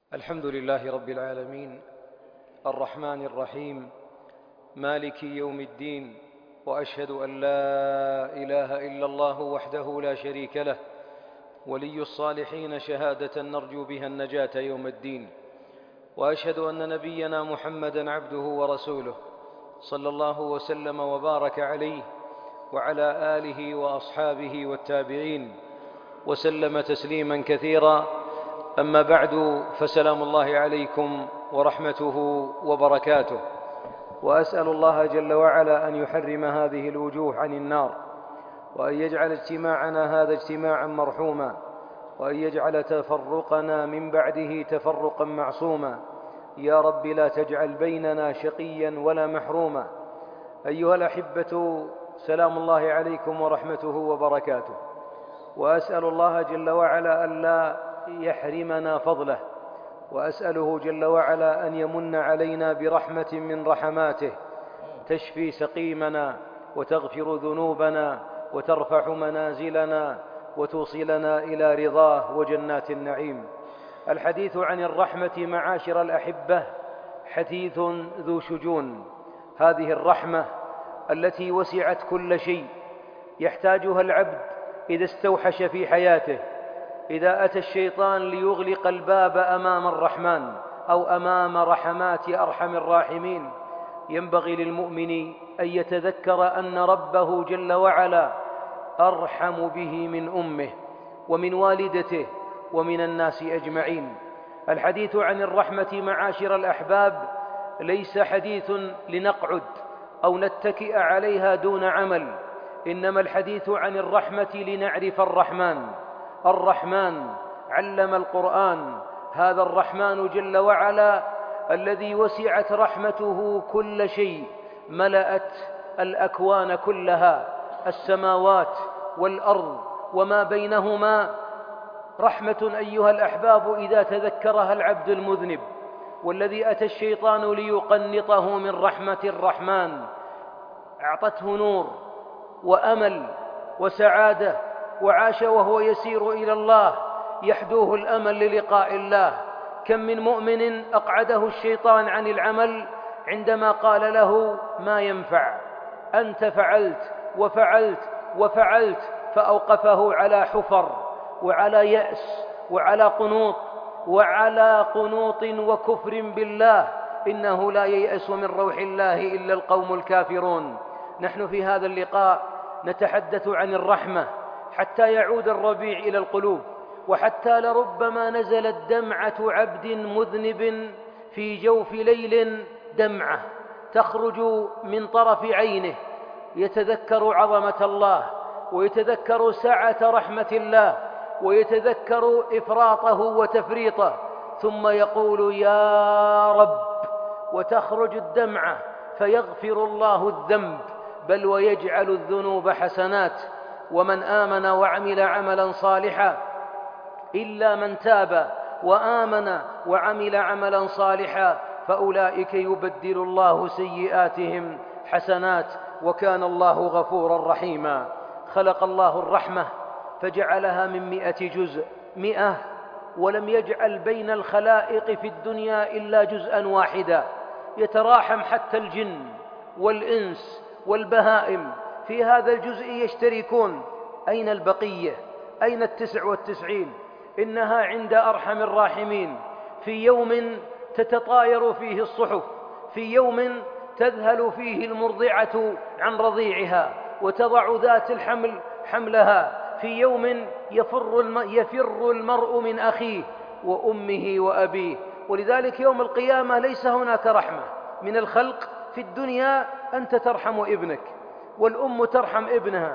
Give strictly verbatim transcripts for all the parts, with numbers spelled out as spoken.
الحمد لله رب العالمين الرحمن الرحيم مالك يوم الدين، وأشهد أن لا إله إلا الله وحده لا شريك له ولي الصالحين شهادة نرجو بها النجاة يوم الدين. وأشهد أن نبينا محمدًا عبده ورسوله صلى الله وسلم وبارك عليه وعلى آله وأصحابه والتابعين وسلم تسليمًا كثيرًا. أما بعد، فسلام الله عليكم ورحمته وبركاته. وأسأل الله جل وعلا أن يحرم هذه الوجوه عن النار، وأن يجعل اجتماعنا هذا اجتماعا مرحوما، وأن يجعل تفرقنا من بعده تفرقا معصوما. يا رب لا تجعل بيننا شقيا ولا محروما. أيها الأحبة، سلام الله عليكم ورحمته وبركاته. وأسأل الله جل وعلا أن لا يحرمنا فضله، وأسأله جل وعلا أن يمن علينا برحمة من رحماته تشفي سقيمنا وتغفر ذنوبنا وترفع منازلنا وتوصلنا إلى رضاه وجنات النعيم. الحديث عن الرحمة معاشر الأحبة حديث ذو شجون. هذه الرحمة التي وسعت كل شيء يحتاجها العبد إذا استوحش في حياته. إذا أتى الشيطان ليغلق الباب أمام الرحمن أو أمام رحمات أرحم الراحمين، ينبغي للمؤمن أن يتذكر أن ربه جل وعلا أرحم به من أمه ومن والدته ومن الناس أجمعين. الحديث عن الرحمة معاشر الأحباب ليس حديث لنقعد أو نتكئ عليها دون عمل، إنما الحديث عن الرحمة لنعرف الرحمن. الرحمن علم القرآن، هذا الرحمن جل وعلا الذي وسعت رحمته كل شيء، ملأت الأكوان كلها، السماوات والأرض وما بينهما. رحمة أيها الأحباب إذا تذكرها العبد المذنب، والذي أتى الشيطان ليقنطه من رحمة الرحمن، أعطته نور وأمل وسعادة، وعاش وهو يسير إلى الله يحدوه الأمل للقاء الله. كم من مؤمن أقعده الشيطان عن العمل عندما قال له ما ينفع، أنت فعلت وفعلت وفعلت، فأوقفه على حفر وعلى يأس وعلى قنوط وعلى قنوط وكفر بالله. إنه لا ييأس من روح الله إلا القوم الكافرون. نحن في هذا اللقاء نتحدث عن الرحمة حتى يعود الربيع إلى القلوب، وحتى لربما نزلت دمعة عبد مذنب في جوف ليل، دمعة تخرج من طرف عينه يتذكر عظمة الله ويتذكر سعة رحمة الله ويتذكر إفراطه وتفريطه، ثم يقول يا رب، وتخرج الدمعة فيغفر الله الذنب، بل ويجعل الذنوب حسنات. ومن آمن وعمل عملا صالحا إلا من تاب وآمن وعمل عملا صالحا فأولئك يبدل الله سيئاتهم حسنات، وكان الله غفورا رحيما. خلق الله الرحمة فجعلها من مئة جزء، مئة، ولم يجعل بين الخلائق في الدنيا إلا جزءا واحدا، يتراحم حتى الجن والإنس والبهائم في هذا الجزء يشتركون. أين البقية؟ أين التسع والتسعين؟ إنها عند أرحم الراحمين. في يوم تتطاير فيه الصحف، في يوم تذهل فيه المرضعة عن رضيعها وتضع ذات الحمل حملها، في يوم يفر, الم... يفر المرء من أخيه وأمه وأبيه. ولذلك يوم القيامة ليس هناك رحمة من الخلق. في الدنيا أنت ترحم ابنك، والأم ترحم ابنها،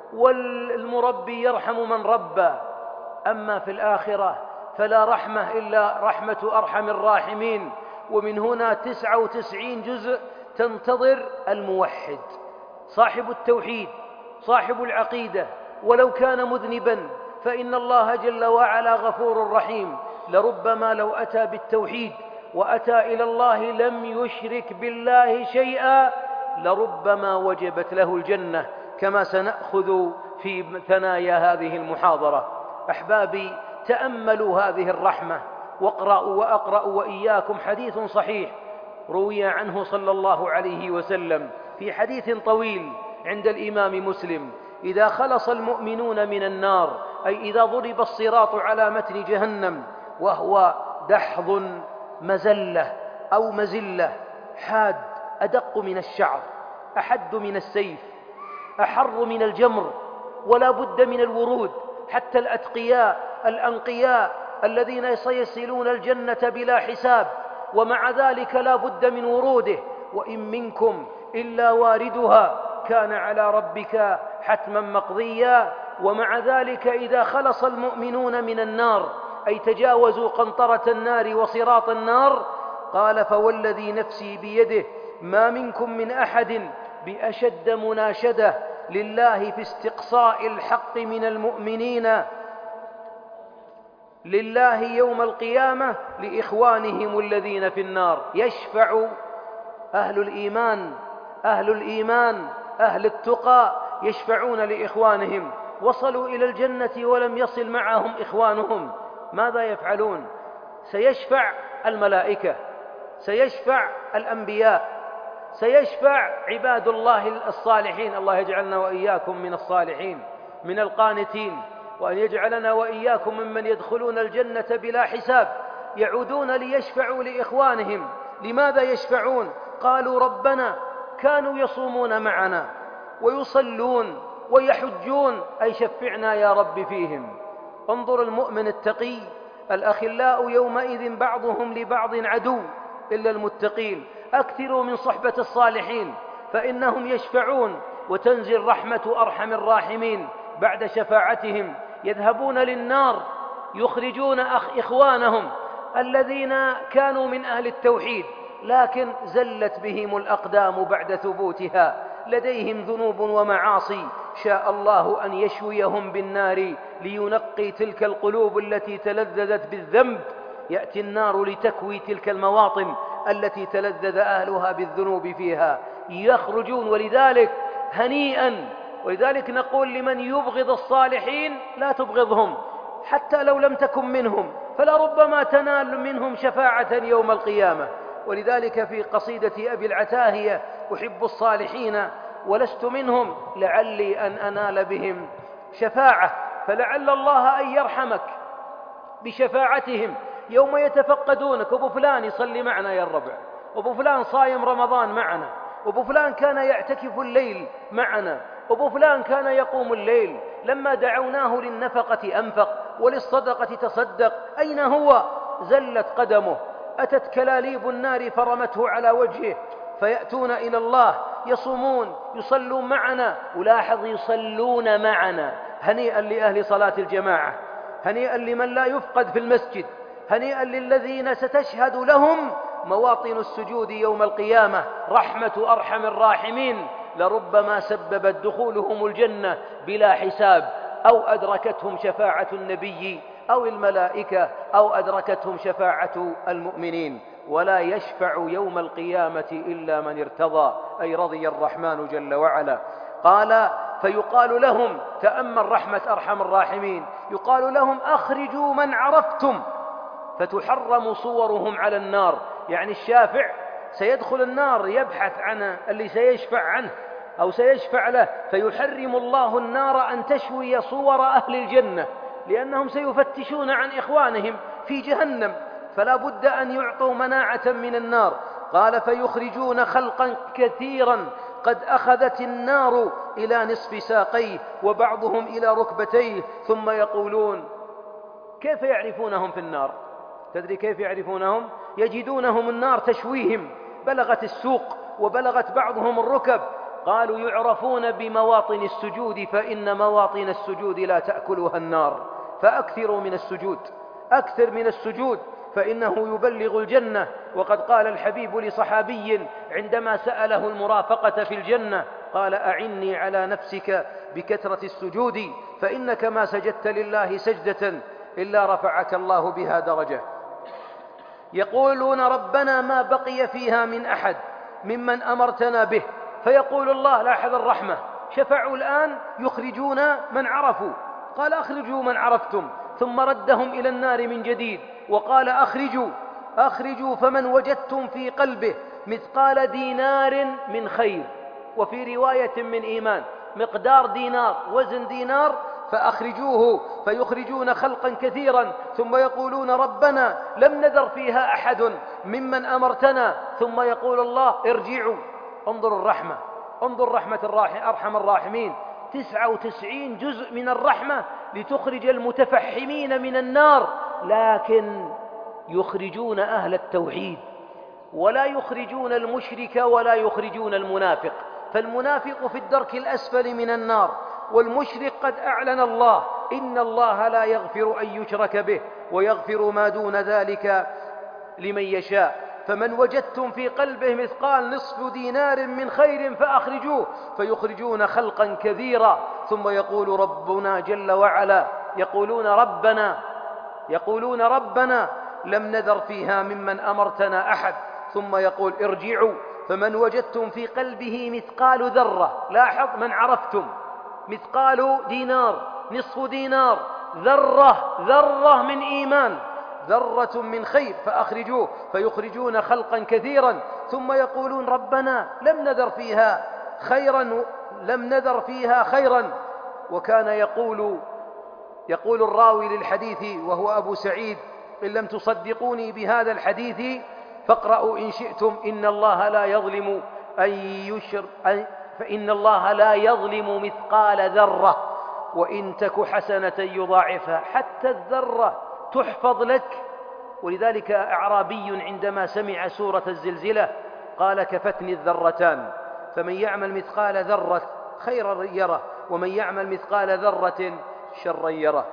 والمربي يرحم من ربى. أما في الآخرة فلا رحمة إلا رحمة أرحم الراحمين. ومن هنا تسعة وتسعين جزء تنتظر الموحد، صاحب التوحيد، صاحب العقيدة، ولو كان مذنبا فإن الله جل وعلا غفور رحيم. لربما لو أتى بالتوحيد وأتى إلى الله لم يشرك بالله شيئا لربما وجبت له الجنة، كما سنأخذ في ثنايا هذه المحاضرة. أحبابي، تأملوا هذه الرحمة واقرأوا وأقرأ وإياكم حديث صحيح روي عنه صلى الله عليه وسلم في حديث طويل عند الإمام مسلم: إذا خلص المؤمنون من النار، أي إذا ضرب الصراط على متن جهنم وهو دحض مزلة أو مزلة حاد أدق من الشعر أحد من السيف أحر من الجمر، ولا بد من الورود، حتى الأتقياء الأنقياء الذين سيصلون الجنة بلا حساب، ومع ذلك لا بد من وروده: وإن منكم إلا واردها كان على ربك حتما مقضيا. ومع ذلك إذا خلص المؤمنون من النار، أي تجاوزوا قنطرة النار وصراط النار، قال: فوالذي نفسي بيده ما منكم من أحد بأشد مناشدة لله في استقصاء الحق من المؤمنين لله يوم القيامة لإخوانهم الذين في النار. يشفع أهل الإيمان أهل الإيمان أهل التقى يشفعون لإخوانهم، وصلوا إلى الجنة ولم يصل معهم إخوانهم، ماذا يفعلون؟ سيشفع الملائكة، سيشفع الأنبياء، سيشفع عباد الله الصالحين. الله يجعلنا وإياكم من الصالحين من القانتين، وأن يجعلنا وإياكم ممن يدخلون الجنة بلا حساب. يعودون ليشفعوا لإخوانهم. لماذا يشفعون؟ قالوا: ربنا كانوا يصومون معنا ويصلون ويحجون، أي شفعنا يا رب فيهم. انظر المؤمن التقي: الأخلاء يومئذ بعضهم لبعض عدو إلا المتقين. أكثروا من صحبة الصالحين فإنهم يشفعون، وتنزل رحمة أرحم الراحمين بعد شفاعتهم. يذهبون للنار يخرجون أخ إخوانهم الذين كانوا من أهل التوحيد، لكن زلت بهم الأقدام بعد ثبوتها، لديهم ذنوب ومعاصي، شاء الله أن يشويهم بالنار لينقي تلك القلوب التي تلذذت بالذنب. يأتي النار لتكوي تلك المواطن التي تلذذ أهلها بالذنوب فيها، يخرجون. ولذلك هنيئا، ولذلك نقول لمن يبغض الصالحين: لا تبغضهم حتى لو لم تكن منهم، فلربما تنال منهم شفاعة يوم القيامة. ولذلك في قصيدة أبي العتاهية: أحب الصالحين ولست منهم لعلي أن أنال بهم شفاعة. فلعل الله أن يرحمك بشفاعتهم يوم يتفقدونك: أبو فلان يصلي معنا يا الربع، أبو فلان صايم رمضان معنا، أبو فلان كان يعتكف الليل معنا، أبو فلان كان يقوم الليل، لما دعوناه للنفقة أنفق وللصدقة تصدق، أين هو؟ زلت قدمه، أتت كلاليب النار فرمته على وجهه. فيأتون إلى الله يصومون يصلون معنا، ولاحظ يصلون معنا. هنيئا لأهل صلاة الجماعة، هنيئا لمن لا يفقد في المسجد، هنيئا للذين ستشهد لهم مواطن السجود يوم القيامة. رحمة أرحم الراحمين لربما سببت دخولهم الجنة بلا حساب، أو أدركتهم شفاعة النبي أو الملائكة أو أدركتهم شفاعة المؤمنين. ولا يشفع يوم القيامة إلا من ارتضى، أي رضي الرحمن جل وعلا. قال: فيقال لهم، تأمل رحمة أرحم الراحمين، يقال لهم: أخرجوا من عرفتم، فتحرم صورهم على النار. يعني الشافع سيدخل النار يبحث عن اللي سيشفع عنه أو سيشفع له، فيحرم الله النار أن تشوي صور أهل الجنة، لأنهم سيفتشون عن إخوانهم في جهنم، فلا بد أن يعطوا مناعة من النار. قال: فيخرجون خلقا كثيرا قد أخذت النار إلى نصف ساقيه وبعضهم إلى ركبتيه، ثم يقولون: كيف يعرفونهم في النار؟ تدري كيف يعرفونهم؟ يجدونهم النار تشويهم، بلغت السوق وبلغت بعضهم الركب. قالوا: يعرفون بمواطن السجود، فإن مواطن السجود لا تأكلها النار، فأكثروا من السجود، أكثر من السجود، فإنه يبلغ الجنة. وقد قال الحبيب لصحابي عندما سأله المرافقة في الجنة، قال: أعني على نفسك بكثرة السجود، فإنك ما سجدت لله سجدة إلا رفعك الله بها درجة. يقولون: ربنا ما بقي فيها من أحد ممن أمرتنا به، فيقول الله: لاحظ الرحمة، شفعوا الآن يخرجون من عرفوا، قال: أخرجوا من عرفتم، ثم ردهم إلى النار من جديد وقال أخرجوا أخرجوا فمن وجدتم في قلبه مثقال دينار من خير، وفي رواية من إيمان مقدار دينار وزن دينار فأخرجوه، فيخرجون خلقا كثيرا ثم يقولون ربنا لم نذر فيها أحد ممن أمرتنا، ثم يقول الله ارجعوا. انظروا الرحمة، انظر رحمة الراحم أرحم الراحمين، تسعة وتسعين جزء من الرحمة لتخرج المتفحمين من النار، لكن يخرجون أهل التوحيد ولا يخرجون المشرك ولا يخرجون المنافق، فالمنافق في الدرك الأسفل من النار، والمشرك قد أعلن الله إن الله لا يغفر أن يشرك به ويغفر ما دون ذلك لمن يشاء. فمن وجدتم في قلبه مثقال نصف دينار من خير فأخرجوه، فيخرجون خلقا كثيرا ثم يقول ربنا جل وعلا يقولون ربنا يقولون ربنا لم نذر فيها ممن أمرتنا أحد، ثم يقول ارجعوا فمن وجدتم في قلبه مثقال ذرة، لاحظ من عرفتم، مثقال دينار، نصف دينار، ذرة ذرة من إيمان، ذرة من خير فأخرجوه، فيخرجون خلقا كثيرا ثم يقولون ربنا لم نذر فيها خيرا لم نذر فيها خيرا. وكان يقول يقول الراوي للحديث وهو أبو سعيد إن لم تصدقوني بهذا الحديث فاقرأوا إن شئتم إن الله لا يظلم أن يشر فإن الله لا يظلم مثقال ذرة وإن تك حسنة يضاعفها، حتى الذرة تحفظ لك. ولذلك أعرابي عندما سمع سورة الزلزلة قال كفتني الذرتان، فمن يعمل مثقال ذرة خيرا يره ومن يعمل مثقال ذرة شرا يره.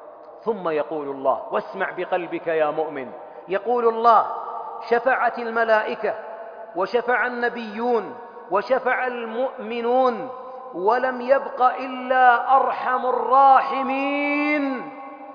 ثم يقول الله، واسمع بقلبك يا مؤمن، يقول الله شفعت الملائكة وشفع النبيون وشفع المؤمنون ولم يبق إلا أرحم الراحمين،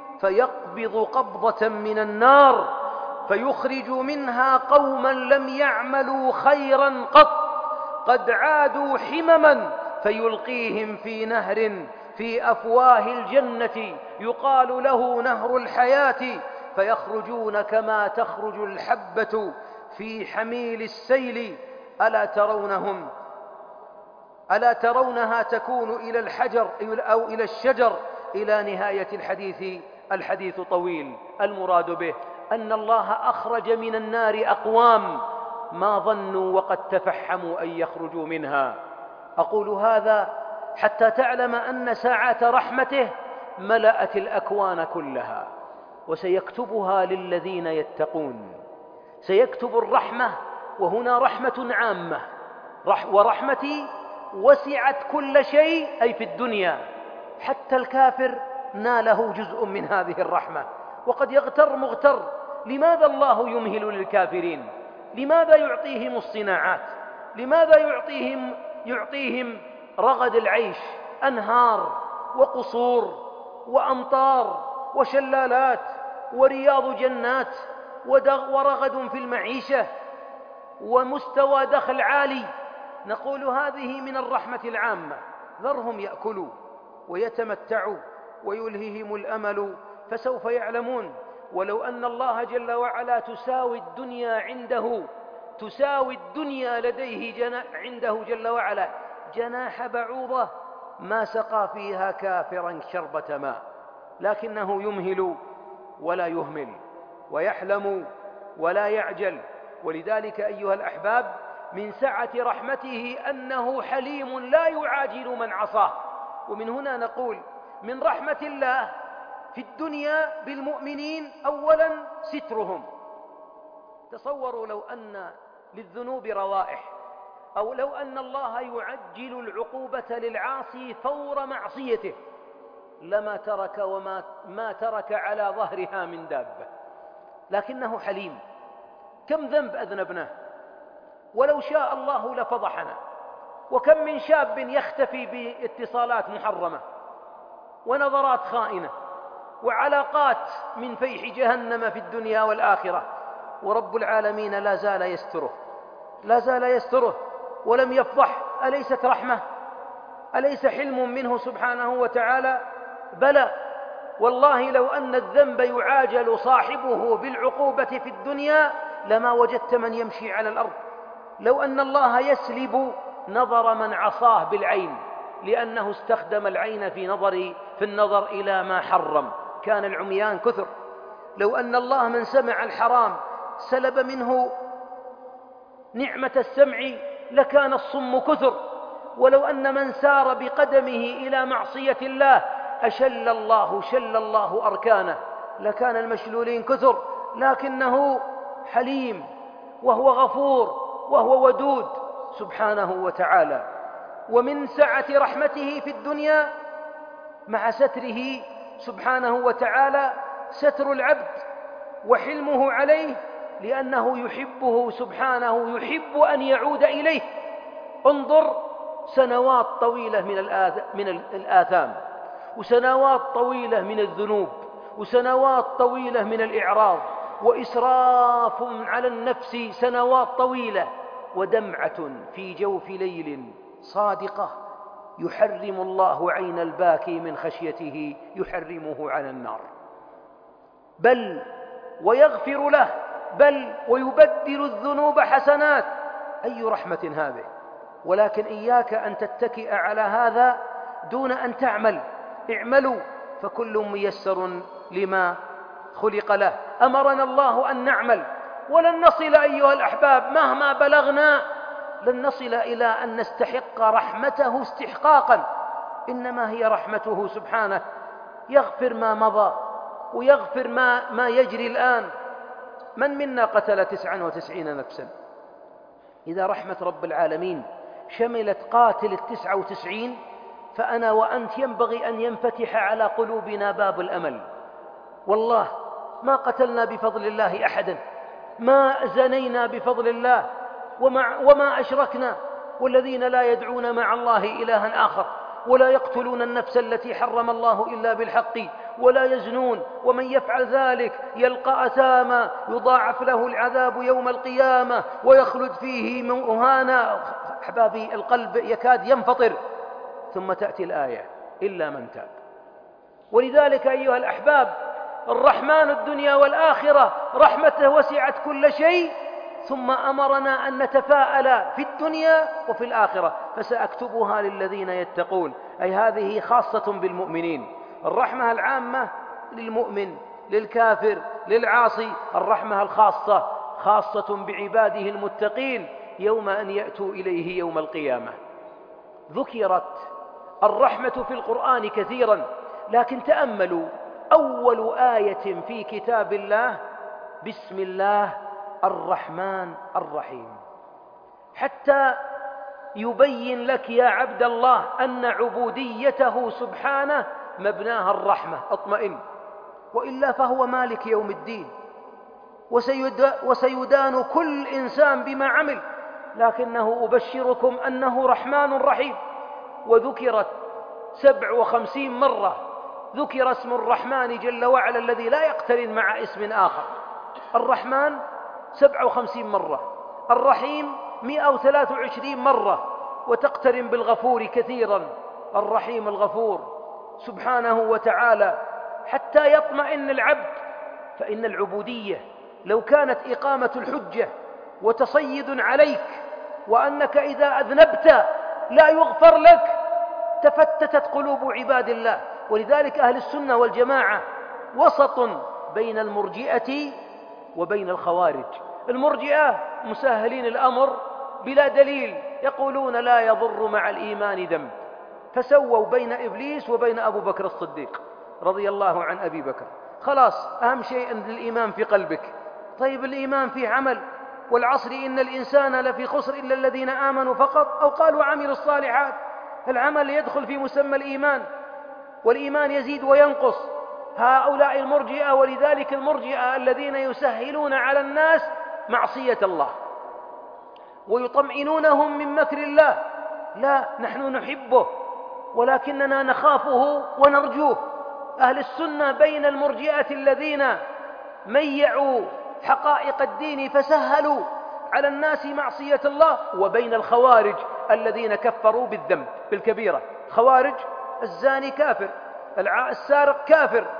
فيقبض قبضة من النار فيخرج منها قوما لم يعملوا خيرا قط قد عادوا حمما فيلقيهم في نهر في أفواه الجنة يقال له نهر الحياة، فيخرجون كما تخرج الحبة في حميل السيل ألا ترونهم ألا ترونها تكون إلى الحجر أو إلى الشجر إلى نهاية الحديث. الحديث طويل، المراد به أن الله أخرج من النار أقوام ما ظنوا وقد تفحموا أن يخرجوا منها. أقول هذا حتى تعلم أن ساعات رحمته ملأت الأكوان كلها، وسيكتبها للذين يتقون، سيكتب الرحمة، وهنا رحمة عامة، ورحمتي وسعت كل شيء أي في الدنيا، حتى الكافر ناله جزء من هذه الرحمة. وقد يغتر مغتر، لماذا الله يمهل للكافرين؟ لماذا يعطيهم الصناعات؟ لماذا يعطيهم يعطيهم رغد العيش، أنهار وقصور وأمطار وشلالات ورياض جنات ورغد في المعيشة ومستوى دخل عالي؟ نقول هذه من الرحمة العامة، ذرهم يأكلوا ويتمتعوا ويلههم الأمل فسوف يعلمون. ولو أن الله جل وعلا تساوي الدنيا عنده تساوي الدنيا لديه جنا عنده جل وعلا جناح بعوضة ما سقى فيها كافرا شربة ماء، لكنه يمهل ولا يهمل ويحلم ولا يعجل. ولذلك أيها الأحباب من سعة رحمته أنه حليم لا يعاجل من عصاه. ومن هنا نقول من رحمة الله في الدنيا بالمؤمنين أولا سترهم. تصوروا لو أن للذنوب روائح، أو لو أن الله يعجل العقوبة للعاصي فور معصيته لما ترك وما ما ترك على ظهرها من دابة، لكنه حليم. كم ذنب أذنبناه ولو شاء الله لفضحنا، وكم من شاب يختفي باتصالات محرمة ونظرات خائنة وعلاقات من فيح جهنم في الدنيا والآخرة، ورب العالمين لا زال يستره لا زال يستره ولم يفضح. أليست رحمة؟ أليس حلم منه سبحانه وتعالى؟ بلى، والله لو أن الذنب يعاجل صاحبه بالعقوبة في الدنيا لما وجدت من يمشي على الأرض. لو أن الله يسلب نظر من عصاه بالعين لأنه استخدم العين في نظر في النظر إلى ما حرم كان العميان كثر. لو أن الله من سمع الحرام سلب منه نعمة السمع لكان الصم كثر. ولو أن من سار بقدمه إلى معصية الله أشل الله شل الله أركانه لكان المشلولين كثر. لكنه حليم وهو غفور وهو ودود سبحانه وتعالى. ومن سعة رحمته في الدنيا مع ستره سبحانه وتعالى ستر العبد وحلمه عليه لأنه يحبه سبحانه يحب أن يعود إليه. انظر سنوات طويلة من الآثام وسنوات طويلة من الذنوب وسنوات طويلة من الإعراض وإسراف على النفس سنوات طويلة ودمعة في جوف ليل صادقة يحرم الله عين الباكي من خشيته يحرمه على النار بل ويغفر له بل ويبدل الذنوب حسنات. أي رحمة هذه. ولكن إياك أن تتكئ على هذا دون أن تعمل. اعملوا فكل ميسر لما خلق له. أمرنا الله أن نعمل ولن نصل أيها الأحباب مهما بلغنا لن نصل إلى أن نستحق رحمته استحقاقا. إنما هي رحمته سبحانه يغفر ما مضى ويغفر ما, ما يجري الآن. من منا قتل تسعا وتسعين نفسا؟ إذا رحمة رب العالمين شملت قاتل التسعة وتسعين فأنا وأنت ينبغي أن ينفتح على قلوبنا باب الأمل. والله ما قتلنا بفضل الله أحدا، ما زنينا بفضل الله، ومع وما أشركنا، والذين لا يدعون مع الله إلها آخر ولا يقتلون النفس التي حرم الله إلا بالحق ولا يزنون ومن يفعل ذلك يلقى أثاما يضاعف له العذاب يوم القيامة ويخلد فيه مهانا. أحبابي القلب يكاد ينفطر. ثم تأتي الآية إلا من تاب. ولذلك أيها الأحباب الرحمن الدنيا والآخرة رحمته وسعت كل شيء ثم أمرنا أن نتفاءل في الدنيا وفي الآخرة فسأكتبها للذين يتقون. أي هذه خاصة بالمؤمنين. الرحمة العامة للمؤمن للكافر للعاصي. الرحمة الخاصة خاصة بعباده المتقين يوم أن يأتوا إليه يوم القيامة. ذكرت الرحمة في القرآن كثيرا لكن تأملوا أول آية في كتاب الله بسم الله الرحمن الرحيم حتى يبين لك يا عبد الله أن عبوديته سبحانه مبناها الرحمة. اطمئن وإلا فهو مالك يوم الدين وسيدان كل إنسان بما عمل. لكنه أبشركم أنه رحمن رحيم. وذكرت سبع وخمسين مرة ذكر اسم الرحمن جل وعلا الذي لا يقترن مع اسم آخر. الرحمن سبع وخمسين مرة، الرحيم مئة وثلاث وعشرين مرة، وتقترن بالغفور كثيرا. الرحيم الغفور سبحانه وتعالى حتى يطمئن العبد. فإن العبودية لو كانت إقامة الحجة وتصيد عليك وأنك إذا أذنبت لا يغفر لك تفتتت قلوب عباد الله. ولذلك أهل السنة والجماعة وسط بين المرجئة وبين الخوارج. المرجئة مسهلين الأمر بلا دليل يقولون لا يضر مع الإيمان ذنب فسووا بين إبليس وبين أبو بكر الصديق رضي الله عن أبي بكر. خلاص أهم شيء أن الإيمان في قلبك. طيب الإيمان فيه عمل. والعصر إن الإنسان لفي خسر إلا الذين آمنوا فقط أو قالوا عملوا الصالحات. العمل يدخل في مسمى الإيمان والإيمان يزيد وينقص. هؤلاء المرجئة ولذلك المرجئة الذين يسهلون على الناس معصية الله ويطمئنونهم من مكر الله. لا نحن نحبه ولكننا نخافه ونرجوه. أهل السنة بين المرجئة الذين ميعوا حقائق الدين فسهلوا على الناس معصية الله وبين الخوارج الذين كفروا بالذنب بالكبيرة. خوارج الزاني كافر، السارق كافر،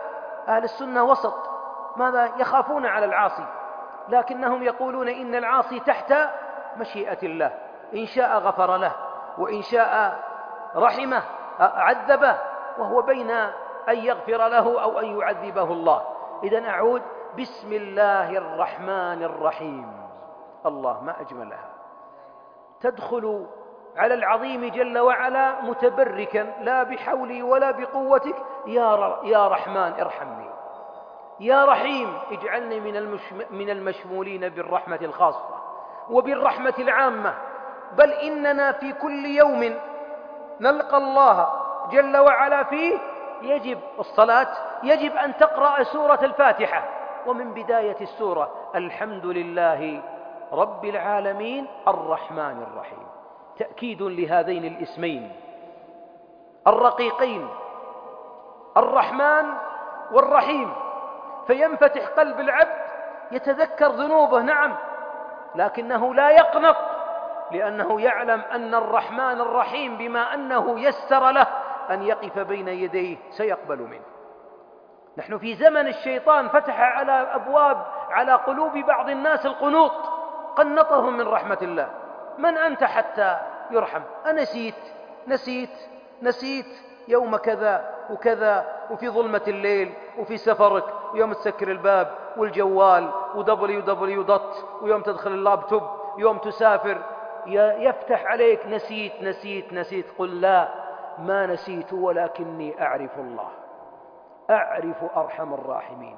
أهل السنة وسط، ماذا يخافون على العاصي، لكنهم يقولون إن العاصي تحت مشيئة الله، إن شاء غفر له وإن شاء رحمه عذبه، وهو بين أن يغفر له أو أن يعذبه الله. إذن أعود: بسم الله الرحمن الرحيم. الله ما أجملها، تدخل على العظيم جل وعلا متبركا، لا بحولي ولا بقوتك، يا يا رحمن ارحمني، يا رحيم اجعلني من من المشمولين بالرحمة الخاصة وبالرحمة العامة. بل إننا في كل يوم نلقى الله جل وعلا فيه يجب الصلاة، يجب أن تقرأ سورة الفاتحة، ومن بداية السورة: الحمد لله رب العالمين الرحمن الرحيم، تأكيد لهذين الاسمين الرقيقين الرحمن والرحيم، فينفتح قلب العبد يتذكر ذنوبه، نعم، لكنه لا يقنط، لأنه يعلم أن الرحمن الرحيم بما أنه يسر له أن يقف بين يديه سيقبل منه. نحن في زمن الشيطان فتح على أبواب على قلوب بعض الناس القنوط، قنطهم من رحمة الله. من أنت حتى يرحم؟ أنسيت نسيت نسيت يوم كذا وكذا، وفي ظلمة الليل، وفي سفرك، ويوم تسكر الباب والجوال ودبليو دبليو دوت، ويوم تدخل اللابتوب، يوم تسافر يفتح عليك: نسيت نسيت نسيت. قل: لا، ما نسيت، ولكني أعرف الله، أعرف أرحم الراحمين،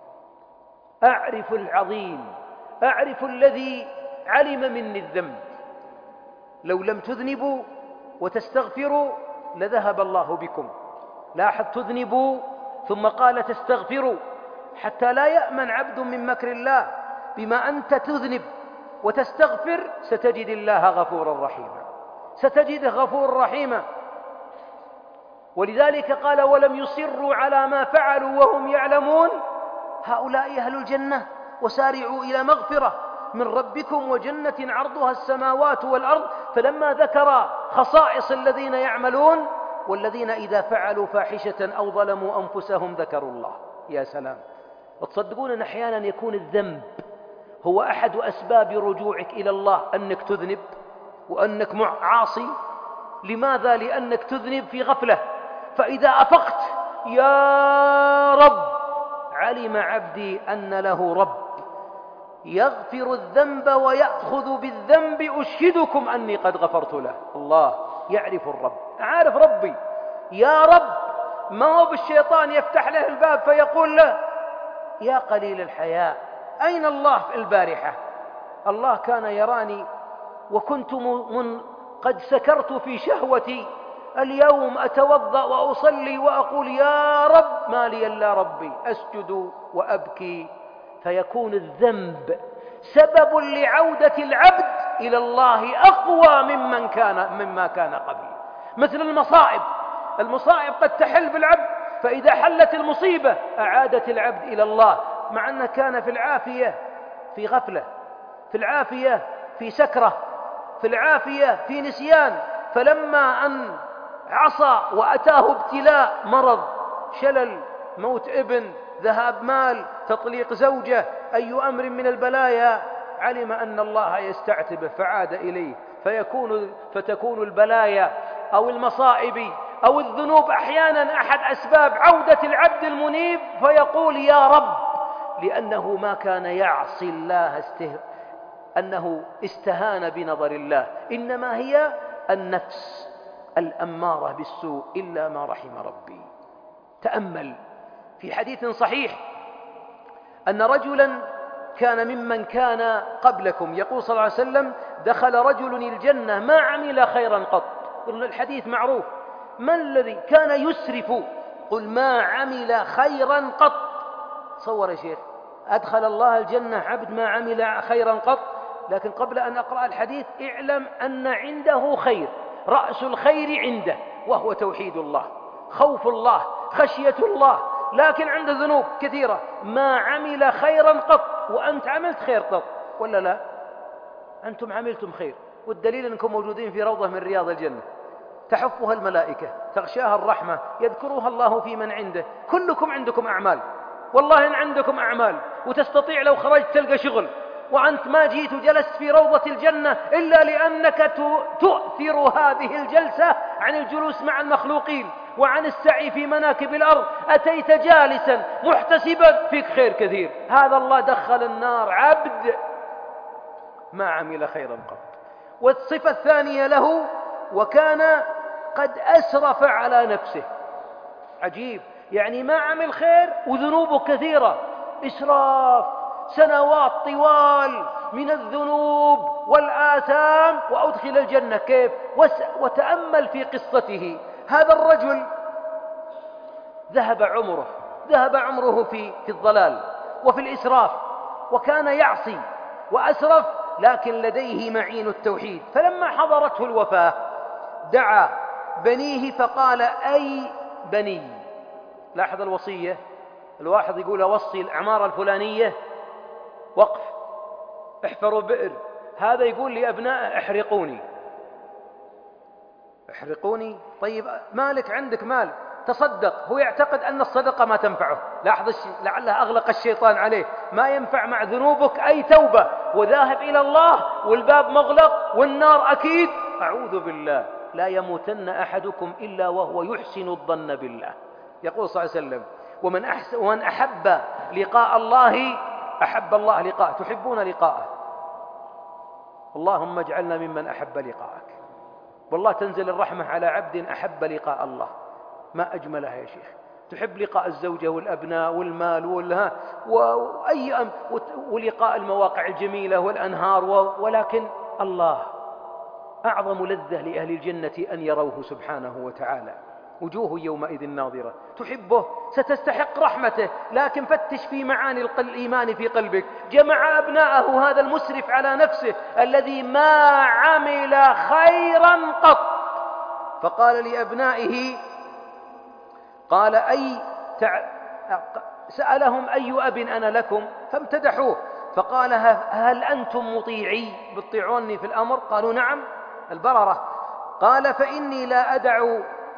أعرف العظيم، أعرف الذي علم مني الذنب. لو لم تذنبوا وتستغفروا لذهب الله بكم. لاحظ: تذنبوا ثم قال تستغفروا، حتى لا يأمن عبد من مكر الله. بما أنت تذنب وتستغفر ستجد الله غفورا رحيما، ستجده غفور رحيما. ولذلك قال: ولم يصروا على ما فعلوا وهم يعلمون هؤلاء أهل الجنة، وسارعوا إلى مغفرة من ربكم وجنة عرضها السماوات والأرض. فلما ذكر خصائص الذين يعملون: والذين إذا فعلوا فاحشة أو ظلموا أنفسهم ذكروا الله. يا سلام! وتصدقون أن أحيانا يكون الذنب هو أحد أسباب رجوعك إلى الله، أنك تذنب وأنك عاصي. لماذا؟ لأنك تذنب في غفلة، فإذا أفقت: يا رب، علم عبدي أن له رب يغفر الذنب ويأخذ بالذنب، أشهدكم أني قد غفرت له. الله يعرف الرب، عارف ربي. يا رب، ما هو بالشيطان يفتح له الباب فيقول له: يا قليل الحياء، أين الله في البارحة؟ الله كان يراني وكنت من قد سكرت في شهوتي، اليوم أتوضأ وأصلي وأقول: يا رب، ما لي إلا ربي، أسجد وأبكي. فيكون الذنب سبب لعودة العبد إلى الله أقوى ممن كان مما كان قبل. مثل المصائب، المصائب قد تحل بالعبد، فإذا حلت المصيبة أعادت العبد إلى الله، مع أنه كان في العافية في غفلة، في العافية في سكرة، في العافية في نسيان. فلما أن عصى وأتاه ابتلاء، مرض، شلل، موت ابن، ذهاب مال، تطليق زوجة، أي أمر من البلايا، علم أن الله يستعتبه فعاد إليه. فيكون فتكون البلايا أو المصائب أو الذنوب أحيانا أحد أسباب عودة العبد المنيب، فيقول: يا رب، لأنه ما كان يعصي الله استه... أنه استهان بنظر الله، إنما هي النفس الأمارة بالسوء إلا ما رحم ربي. تأمل في حديث صحيح أن رجلا كان ممن كان قبلكم، يقول صلى الله عليه وسلم: دخل رجل الجنة ما عمل خيرا قط. الحديث معروف. من الذي كان يسرف؟ قل: ما عمل خيرا قط. تصور يا شيخ، أدخل الله الجنة عبد ما عمل خيرا قط. لكن قبل أن أقرأ الحديث اعلم أن عنده خير، رأس الخير عنده، وهو توحيد الله، خوف الله، خشية الله. لكن عنده ذنوب كثيرة، ما عمل خيرا قط. وأنت عملت خير قط ولا لا؟ أنتم عملتم خير، والدليل أنكم موجودين في روضة من رياض الجنة. تحفها الملائكة، تغشاها الرحمة، يذكرها الله في من عنده. كلكم عندكم أعمال، والله إن عندكم أعمال وتستطيع لو خرجت تلقى شغل، وأنت ما جيت وجلست في روضة الجنة إلا لأنك تؤثر هذه الجلسة عن الجلوس مع المخلوقين وعن السعي في مناكب الأرض. أتيت جالسا محتسبا، فيك خير كثير. هذا الله دخل النار عبد ما عمل خيرا قط. والصفة الثانية له: وكان قد أسرف على نفسه. عجيب، يعني ما عمل خير وذنوبه كثيرة، إسراف، سنوات طوال من الذنوب والآثام، وأدخل الجنة. كيف؟ وتأمل في قصته. هذا الرجل ذهب عمره ذهب عمره في في الضلال وفي الإسراف، وكان يعصي وأسرف، لكن لديه معين التوحيد. فلما حضرته الوفاة دعا بنيه فقال: أي بني. لاحظ الوصية، الواحد يقول أوصي الأعمار الفلانية وقف، احفروا بئر، هذا يقول لأبنائه: احرقوني احرقوني. طيب مالك عندك مال، تصدق. هو يعتقد أن الصدقة ما تنفعه. لاحظ الشيء، لعله أغلق الشيطان عليه، ما ينفع مع ذنوبك أي توبة، وذاهب إلى الله والباب مغلق والنار أكيد. أعوذ بالله، لا يموتن أحدكم إلا وهو يحسن الظن بالله. يقول صلى الله عليه وسلم: ومن, أحس ومن أحب لقاء الله أحب الله لقاءه. تحبون لقاءه؟ اللهم اجعلنا ممن أحب لقاءك. والله تنزل الرحمة على عبد أحب لقاء الله. ما أجملها يا شيخ. تحب لقاء الزوجة والأبناء والمال والها وأي أم ولقاء المواقع الجميلة والأنهار، ولكن الله أعظم لذة لأهل الجنة أن يروه سبحانه وتعالى. وجوه يومئذ ناظرة. تحبه ستستحق رحمته، لكن فتش في معاني الإيمان في قلبك. جمع أبناءه هذا المسرف على نفسه الذي ما عمل خيرا قط، فقال لأبنائه، قال: أي تع... سألهم: أي أب أنا لكم؟ فامتدحوه. فقال: هل أنتم مطيعي؟ بتطيعوني في الأمر؟ قالوا: نعم. البررة. قال: فإني لا أدع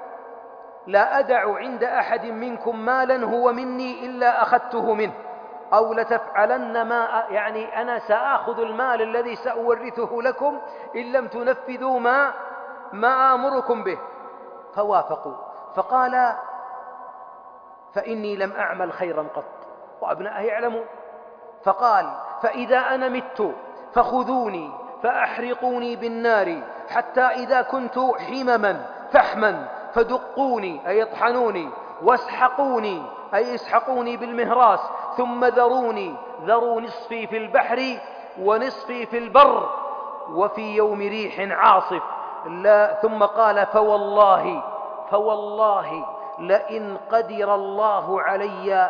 لا أدع عند أحد منكم مالا هو مني إلا أخذته منه، أو لتفعلن ما يعني أنا سأخذ المال الذي سأورثه لكم إن لم تنفذوا ما ما آمركم به. فوافقوا. فقال: فإني لم أعمل خيرا قط. وأبنائه يعلمون. فقال: فإذا أنا مت فخذوني فأحرقوني بالنار، حتى إذا كنت حمما فحما فدقوني أي يطحنوني، واسحقوني أي اسحقوني بالمهراس، ثم ذروني ذروا نصفي في البحر ونصفي في البر وفي يوم ريح عاصف. لا. ثم قال: فوالله فوالله لئن قدر الله علي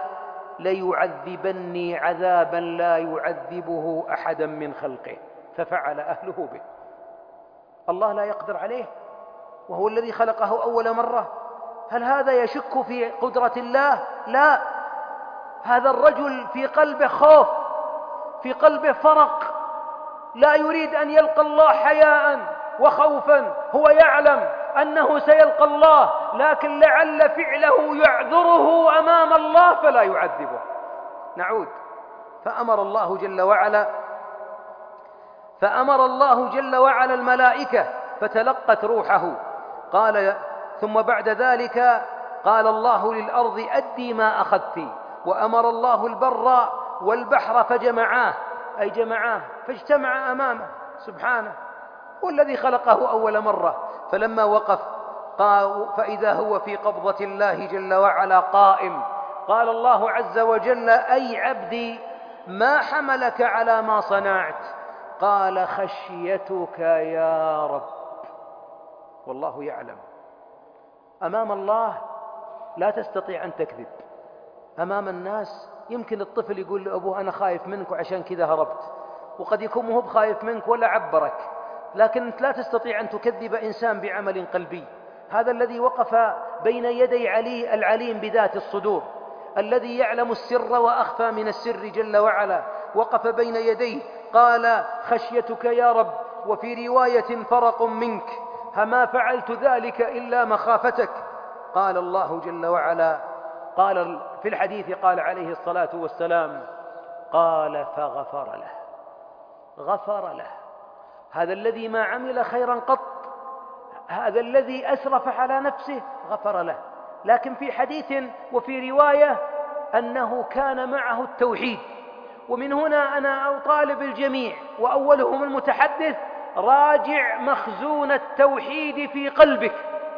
ليعذبني عذابا لا يعذبه أحدا من خلقه. ففعل أهله به. الله لا يقدر عليه، وهو الذي خلقه أول مرة. هل هذا يشك في قدرة الله؟ لا. هذا الرجل في قلبه خوف، في قلبه فرق، لا يريد أن يلقى الله حياء وخوفا. هو يعلم أنه سيلقى الله، لكن لعل فعله يعذره أمام الله فلا يعذبه. نعود. فأمر الله جل وعلا فأمر الله جل وعلا الملائكة فتلقت روحه. قال: ثم بعد ذلك قال الله للأرض: أدي ما أخذت. وأمر الله البر والبحر فجمعاه، أي جمعاه فاجتمع أمامه سبحانه، والذي خلقه أول مرة. فلما وقف قال فإذا هو في قبضة الله جل وعلا قائم. قال الله عز وجل: أي عبدي ما حملك على ما صنعت؟ قال: خشيتك يا رب. والله يعلم. أمام الله لا تستطيع أن تكذب. أمام الناس يمكن الطفل يقول لأبوه: أنا خايف منك وعشان كذا هربت، وقد يكون مو بخايف منك ولا عبرك، لكن أنت لا تستطيع أن تكذب إنسان بعمل قلبي. هذا الذي وقف بين يدي علي العليم بذات الصدور، الذي يعلم السر وأخفى من السر جل وعلا، وقف بين يديه قال: خشيتك يا رب. وفي رواية: فرق منك. ما فعلت ذلك إلا مخافتك. قال الله جل وعلا، قال في الحديث، قال عليه الصلاة والسلام، قال فغفر له. غفر له. هذا الذي ما عمل خيرا قط، هذا الذي أسرف على نفسه، غفر له. لكن في حديث وفي رواية أنه كان معه التوحيد. ومن هنا أنا أطالب الجميع وأولهم المتحدث: راجع مخزون التوحيد في قلبك،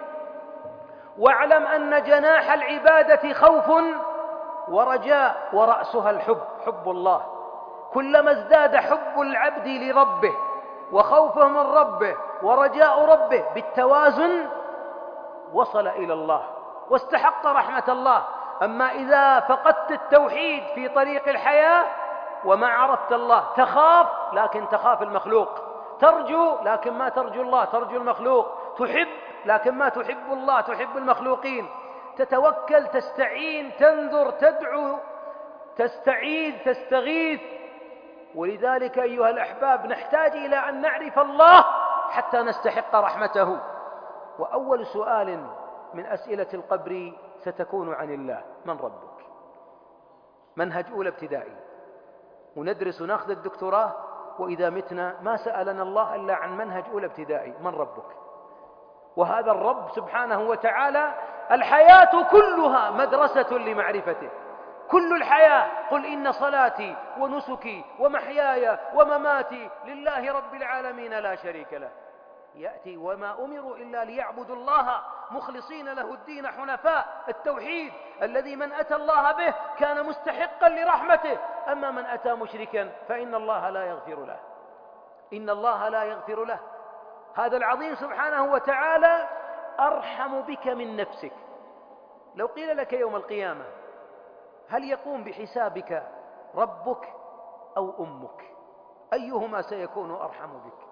واعلم أن جناح العبادة خوف ورجاء، ورأسها الحب، حب الله. كلما ازداد حب العبد لربه وخوفه من ربه ورجاء ربه بالتوازن وصل إلى الله واستحق رحمة الله. أما إذا فقدت التوحيد في طريق الحياة وما عرفت الله، تخاف لكن تخاف المخلوق، ترجو لكن ما ترجو الله، ترجو المخلوق، تحب لكن ما تحب الله، تحب المخلوقين، تتوكل، تستعين، تنذر، تدعو، تستعيذ، تستغيث. ولذلك أيها الأحباب نحتاج إلى أن نعرف الله حتى نستحق رحمته. وأول سؤال من أسئلة القبر ستكون عن الله: من ربك؟ منهج أولى ابتدائي، وندرس وناخذ الدكتوراه، وإذا متنا ما سألنا الله إلا عن منهج أولى ابتدائي: من ربك؟ وهذا الرب سبحانه وتعالى الحياة كلها مدرسة لمعرفته، كل الحياة. قل إن صلاتي ونسكي ومحياي ومماتي لله رب العالمين لا شريك له. يأتي: وما أمروا إلا ليعبدوا الله مخلصين له الدين حنفاء. التوحيد الذي من أتى الله به كان مستحقا لرحمته. أما من أتى مشركا فإن الله لا يغفر له، إن الله لا يغفر له. هذا العظيم سبحانه وتعالى أرحم بك من نفسك. لو قيل لك يوم القيامة: هل يقوم بحسابك ربك أو أمك؟ أيهما سيكون أرحم بك؟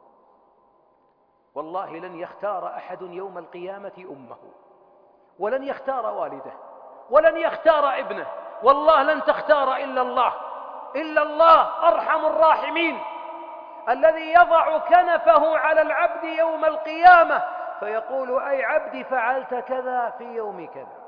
والله لن يختار أحد يوم القيامة أمه، ولن يختار والده، ولن يختار ابنه. والله لن تختار إلا الله، إلا الله أرحم الراحمين، الذي يضع كنفه على العبد يوم القيامة فيقول: أي عبدي فعلت كذا في يوم كذا،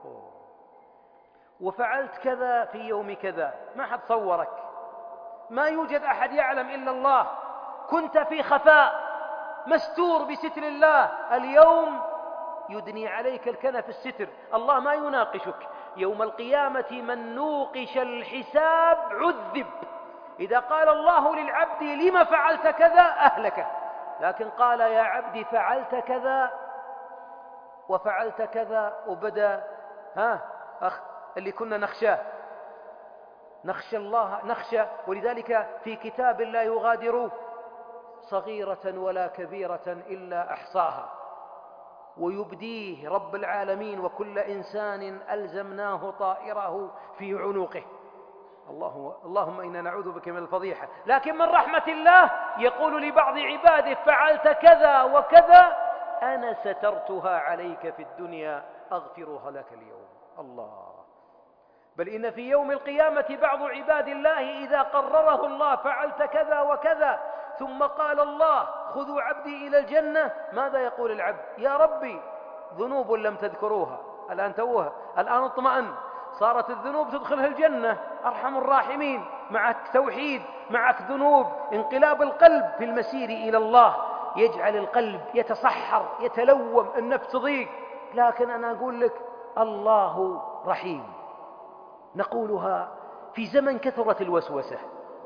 وفعلت كذا في يوم كذا. ما حد صورك، ما يوجد أحد يعلم إلا الله. كنت في خفاء مستور بستر الله، اليوم يدني عليك الكنف الستر. الله ما يناقشك. يوم القيامة من نوقش الحساب عذب. إذا قال الله للعبد: لما فعلت كذا؟ أهلكه. لكن قال: يا عبدي فعلت كذا وفعلت كذا، وبدأ ها أخ اللي كنا نخشاه، نخشى الله، نخشى. ولذلك في كتاب لا يغادر صغيرة ولا كبيرة إلا أحصاها، ويبديه رب العالمين: وكل إنسان ألزمناه طائره في عنقه. الله اللهم إنا نعوذ بك من الفضيحة. لكن من رحمة الله يقول لبعض عباده: فعلت كذا وكذا، أنا سترتها عليك في الدنيا، أغفرها لك اليوم. الله. بل إن في يوم القيامة بعض عباد الله إذا قرره الله: فعلت كذا وكذا، ثم قال الله: خذوا عبدي إلى الجنة، ماذا يقول العبد؟ يا ربي ذنوب لم تذكروها، الآن توها، الآن اطمأن، صارت الذنوب تدخلها الجنة. أرحم الراحمين. معك توحيد، معك ذنوب، انقلاب القلب في المسير إلى الله يجعل القلب يتصحر، يتلوم، النفس تضيق. لكن أنا أقول لك: الله رحيم. نقولها في زمن كثرة الوسوسة.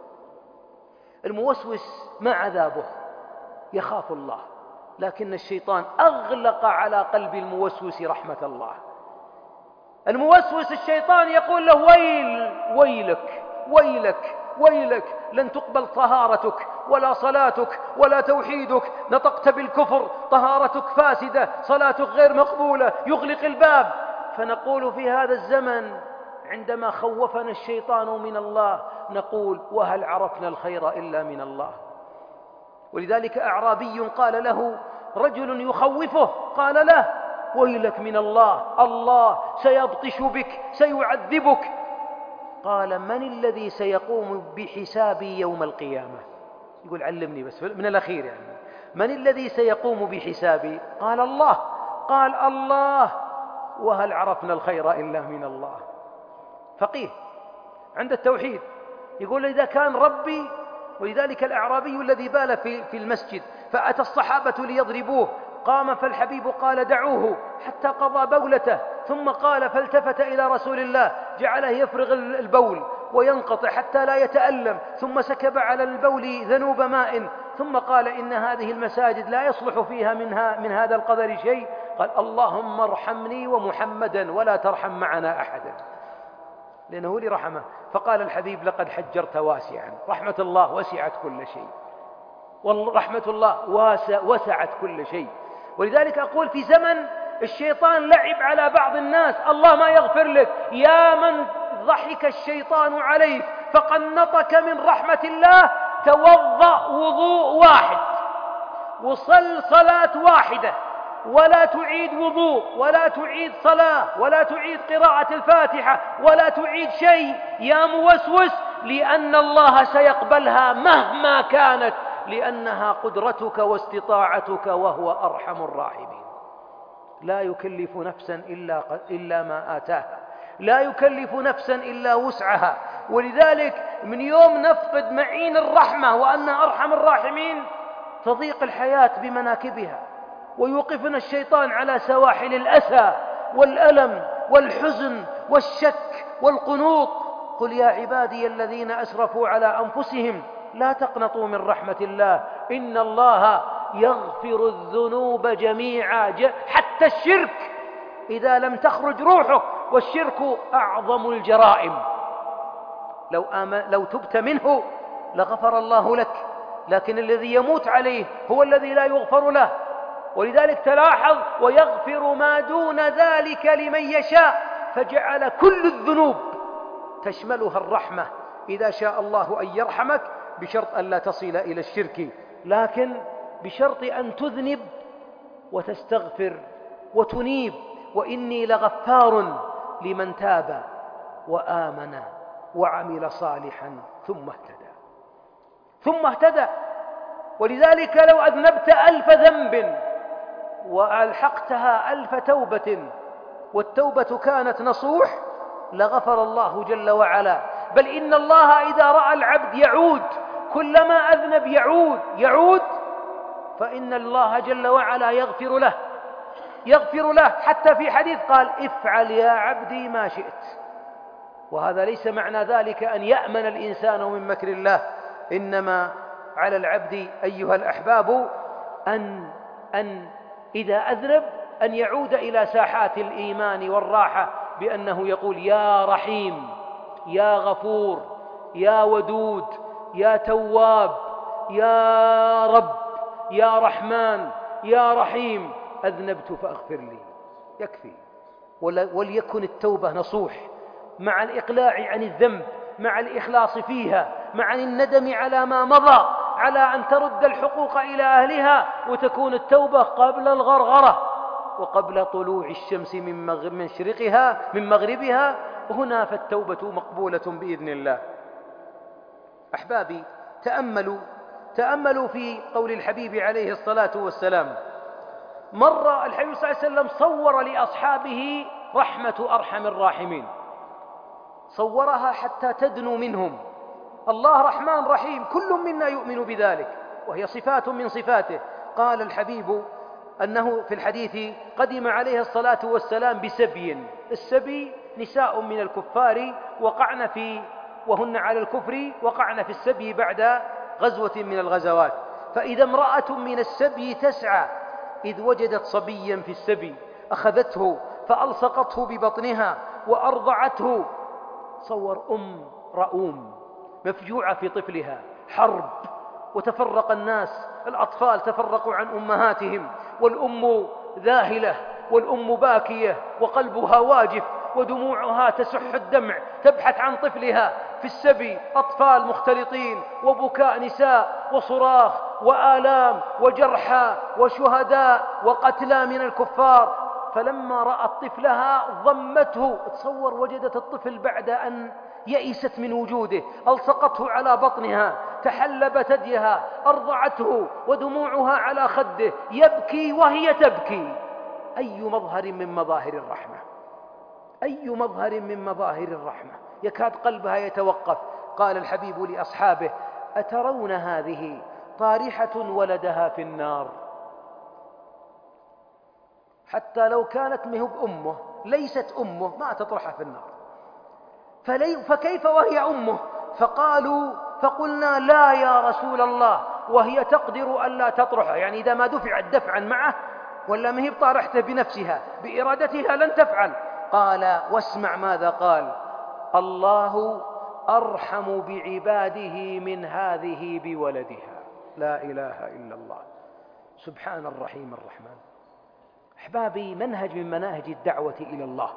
الموسوس ما عذابه؟ يخاف الله، لكن الشيطان أغلق على قلب الموسوس رحمة الله. الموسوس الشيطان يقول له: ويل ويلك ويلك ويلك، لن تقبل طهارتك ولا صلاتك ولا توحيدك، نطقت بالكفر، طهارتك فاسدة، صلاتك غير مقبولة، يغلق الباب. فنقول في هذا الزمن عندما خوفنا الشيطان من الله نقول: وهل عرفنا الخير إلا من الله؟ ولذلك أعرابي قال له رجل يخوفه، قال له: ويلك من الله، الله سيبطش بك، سيعذبك. قال: من الذي سيقوم بحسابي يوم القيامة؟ يقول: علمني بس من الأخير يعني. من الذي سيقوم بحسابي؟ قال الله. قال الله، وهل عرفنا الخير إلا من الله؟ فقيه عند التوحيد يقول إذا كان ربي، ولذلك الأعرابي الذي بال في في المسجد فأتى الصحابة ليضربوه، قام فالحبيب قال دعوه حتى قضى بولته، ثم قال فالتفت إلى رسول الله جعله يفرغ البول وينقطع حتى لا يتألم، ثم سكب على البول ذنوب ماء، ثم قال إن هذه المساجد لا يصلح فيها منها من هذا القدر شيء. قال اللهم ارحمني ومحمدا ولا ترحم معنا أحدا، لأنه لي رحمه. فقال الحبيب لقد حجرت واسعا، رحمة الله وسعت كل شيء، ورحمة الله وسعت كل شيء. ولذلك أقول في زمن الشيطان لعب على بعض الناس، الله ما يغفر لك، يا من ضحك الشيطان عليك فقنطك من رحمة الله، توضأ وضوء واحد وصل صلاة واحدة، ولا تعيد وضوء ولا تعيد صلاة ولا تعيد قراءة الفاتحة ولا تعيد شيء يا موسوس، لأن الله سيقبلها مهما كانت، لأنها قدرتك واستطاعتك وهو أرحم الراحمين. لا يكلف نفسا إلا, إلا ما آتاها، لا يكلف نفسا إلا وسعها. ولذلك من يوم نفقد معين الرحمة وأنها أرحم الراحمين تضيق الحياة بمناكبها، ويوقفنا الشيطان على سواحل الأسى والألم والحزن والشك والقنوط. قل يا عبادي الذين أسرفوا على أنفسهم لا تقنطوا من رحمة الله إن الله يغفر الذنوب جميعا، حتى الشرك إذا لم تخرج روحك، والشرك أعظم الجرائم، لو, لو تبت منه لغفر الله لك، لكن الذي يموت عليه هو الذي لا يغفر له. ولذلك تلاحظ ويغفر ما دون ذلك لمن يشاء، فجعل كل الذنوب تشملها الرحمة إذا شاء الله أن يرحمك، بشرط أن لا تصل إلى الشرك، لكن بشرط أن تذنب وتستغفر وتنيب. وإني لغفار لمن تاب وآمن وعمل صالحا ثم اهتدى ثم اهتدى. ولذلك لو أذنبت ألف ذنب وألحقتها ألف توبة والتوبة كانت نصوح لغفر الله جل وعلا. بل إن الله إذا رأى العبد يعود، كلما أذنب يعود يعود فإن الله جل وعلا يغفر له يغفر له حتى في حديث قال افعل يا عبدي ما شئت. وهذا ليس معنى ذلك أن يأمن الإنسان من مكر الله، إنما على العبد أيها الأحباب أن, أن إذا أذنب أن يعود إلى ساحات الإيمان والراحة بأنه يقول يا رحيم يا غفور يا ودود يا تواب يا رب يا رحمن يا رحيم، أذنبت فأغفر لي، يكفي. وليكن التوبة نصوح مع الإقلاع عن الذنب، مع الإخلاص فيها، مع الندم على ما مضى، على أن ترد الحقوق إلى أهلها، وتكون التوبة قبل الغرغرة وقبل طلوع الشمس من مشرقها من مغربها، هنا فالتوبة مقبولة بإذن الله. أحبابي، تأملوا تأملوا في قول الحبيب عليه الصلاة والسلام. مر الحبيب صلى الله عليه وسلم صور لأصحابه رحمة أرحم الراحمين، صورها حتى تدنو منهم. الله رحمن رحيم، كل منا يؤمن بذلك، وهي صفات من صفاته. قال الحبيب أنه في الحديث قدم عليه الصلاة والسلام بسبي، السبي نساء من الكفار وقعن في وهن على الكفر وقعن في السبي بعد غزوة من الغزوات، فإذا امرأة من السبي تسعى إذ وجدت صبيا في السبي أخذته فألصقته ببطنها وأرضعته. صور أم رؤوم مفجوعة في طفلها، حرب، وتفرق الناس، الأطفال تفرقوا عن أمهاتهم، والأم ذاهلة والأم باكية وقلبها واجف ودموعها تسح الدمع، تبحث عن طفلها في السبي، أطفال مختلطين وبكاء نساء وصراخ وآلام وجرحى وشهداء وقتلى من الكفار. فلما رأت طفلها ضمته. تصور وجدت الطفل بعد أن يئست من وجوده، ألصقته على بطنها، تحلب ثديها، أرضعته ودموعها على خده، يبكي وهي تبكي. أي مظهر من مظاهر الرحمة، أي مظهر من مظاهر الرحمة، يكاد قلبها يتوقف. قال الحبيب لأصحابه: أترون هذه طارحة ولدها في النار؟ حتى لو كانت مهب أمه، ليست أمه، ما تطرحها في النار، فلي فكيف وهي أمه؟ فقالوا فقلنا: لا يا رسول الله، وهي تقدر ألا تطرحه، يعني إذا ما دفعت دفعا معه ولا مهب طارحته بنفسها بإرادتها لن تفعل. قال: واسمع ماذا قال: الله أرحم بعباده من هذه بولدها. لا إله إلا الله، سبحان الرحيم الرحمن. أحبابي، منهج من مناهج الدعوة إلى الله.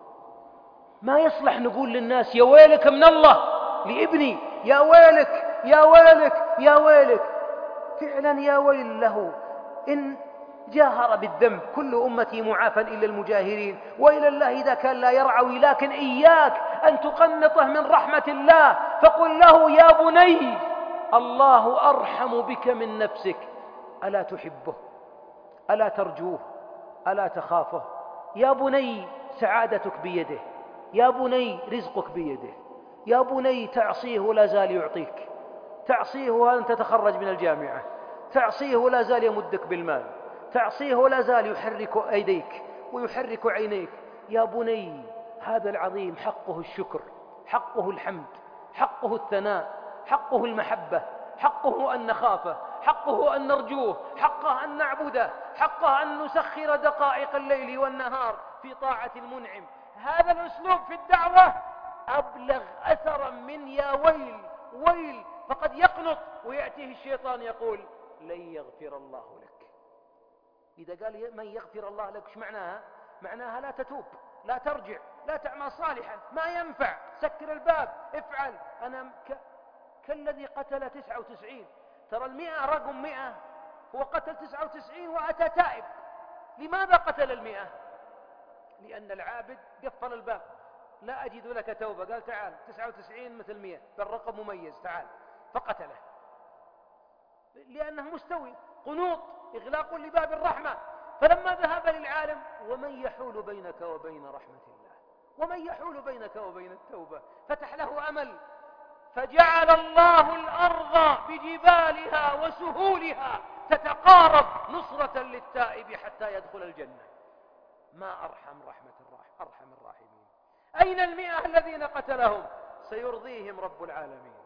ما يصلح نقول للناس: يا ويلك من الله لابني، يا ويلك يا ويلك يا ويلك. فعلا يا ويل له إن جاهر بالذنب، كل أمتي معافى إلا المجاهرين، وإلى الله إذا كان لا يرعوي. لكن إياك أن تقنطه من رحمة الله، فقل له: يا بني، الله أرحم بك من نفسك، ألا تحبه؟ ألا ترجوه؟ ألا تخافه؟ يا بني، سعادتك بيده، يا بني، رزقك بيده، يا بني، تعصيه ولا زال يعطيك، تعصيه وأنت تتخرج من الجامعة، تعصيه ولا زال يمدك بالمال، تعصيه ولا زال يحرك أيديك ويحرك عينيك. يا بني، هذا العظيم حقه الشكر، حقه الحمد، حقه الثناء، حقه المحبة، حقه أن نخافه، حقه أن نرجوه، حقه أن نعبده، حقه أن نسخر دقائق الليل والنهار في طاعة المنعم. هذا الأسلوب في الدعوة أبلغ أثرا من يا ويل ويل. فقد يقنط ويأتيه الشيطان يقول: لن يغفر الله لك. إذا قال من يغفر الله لك، ايش معناها؟ معناها لا تتوب، لا ترجع، لا تعمل صالحا، ما ينفع، سكر الباب، افعل. أنا ك... كالذي قتل تسعة وتسعين. ترى المئة رقم مئة، هو قتل تسعة وتسعين وأتى تائب. لماذا قتل المئة؟ لأن العابد قفل الباب: لا أجد لك توبة. قال: تعال، تسعة وتسعين مثل مئة، بالرقم مميز، تعال. فقتله لأنه مستوي، قنوط، إغلاق لباب الرحمة. فلما ذهب للعالم: ومن يحول بينك وبين رحمة الله، ومن يحول بينك وبين التوبة، فتح له أمل. فجعل الله الأرض بجبالها وسهولها تتقارب نصرة للتائب حتى يدخل الجنة. ما أرحم رحمة الراحم، أرحم الراحمين. أين المئة الذين قتلهم؟ سيرضيهم رب العالمين.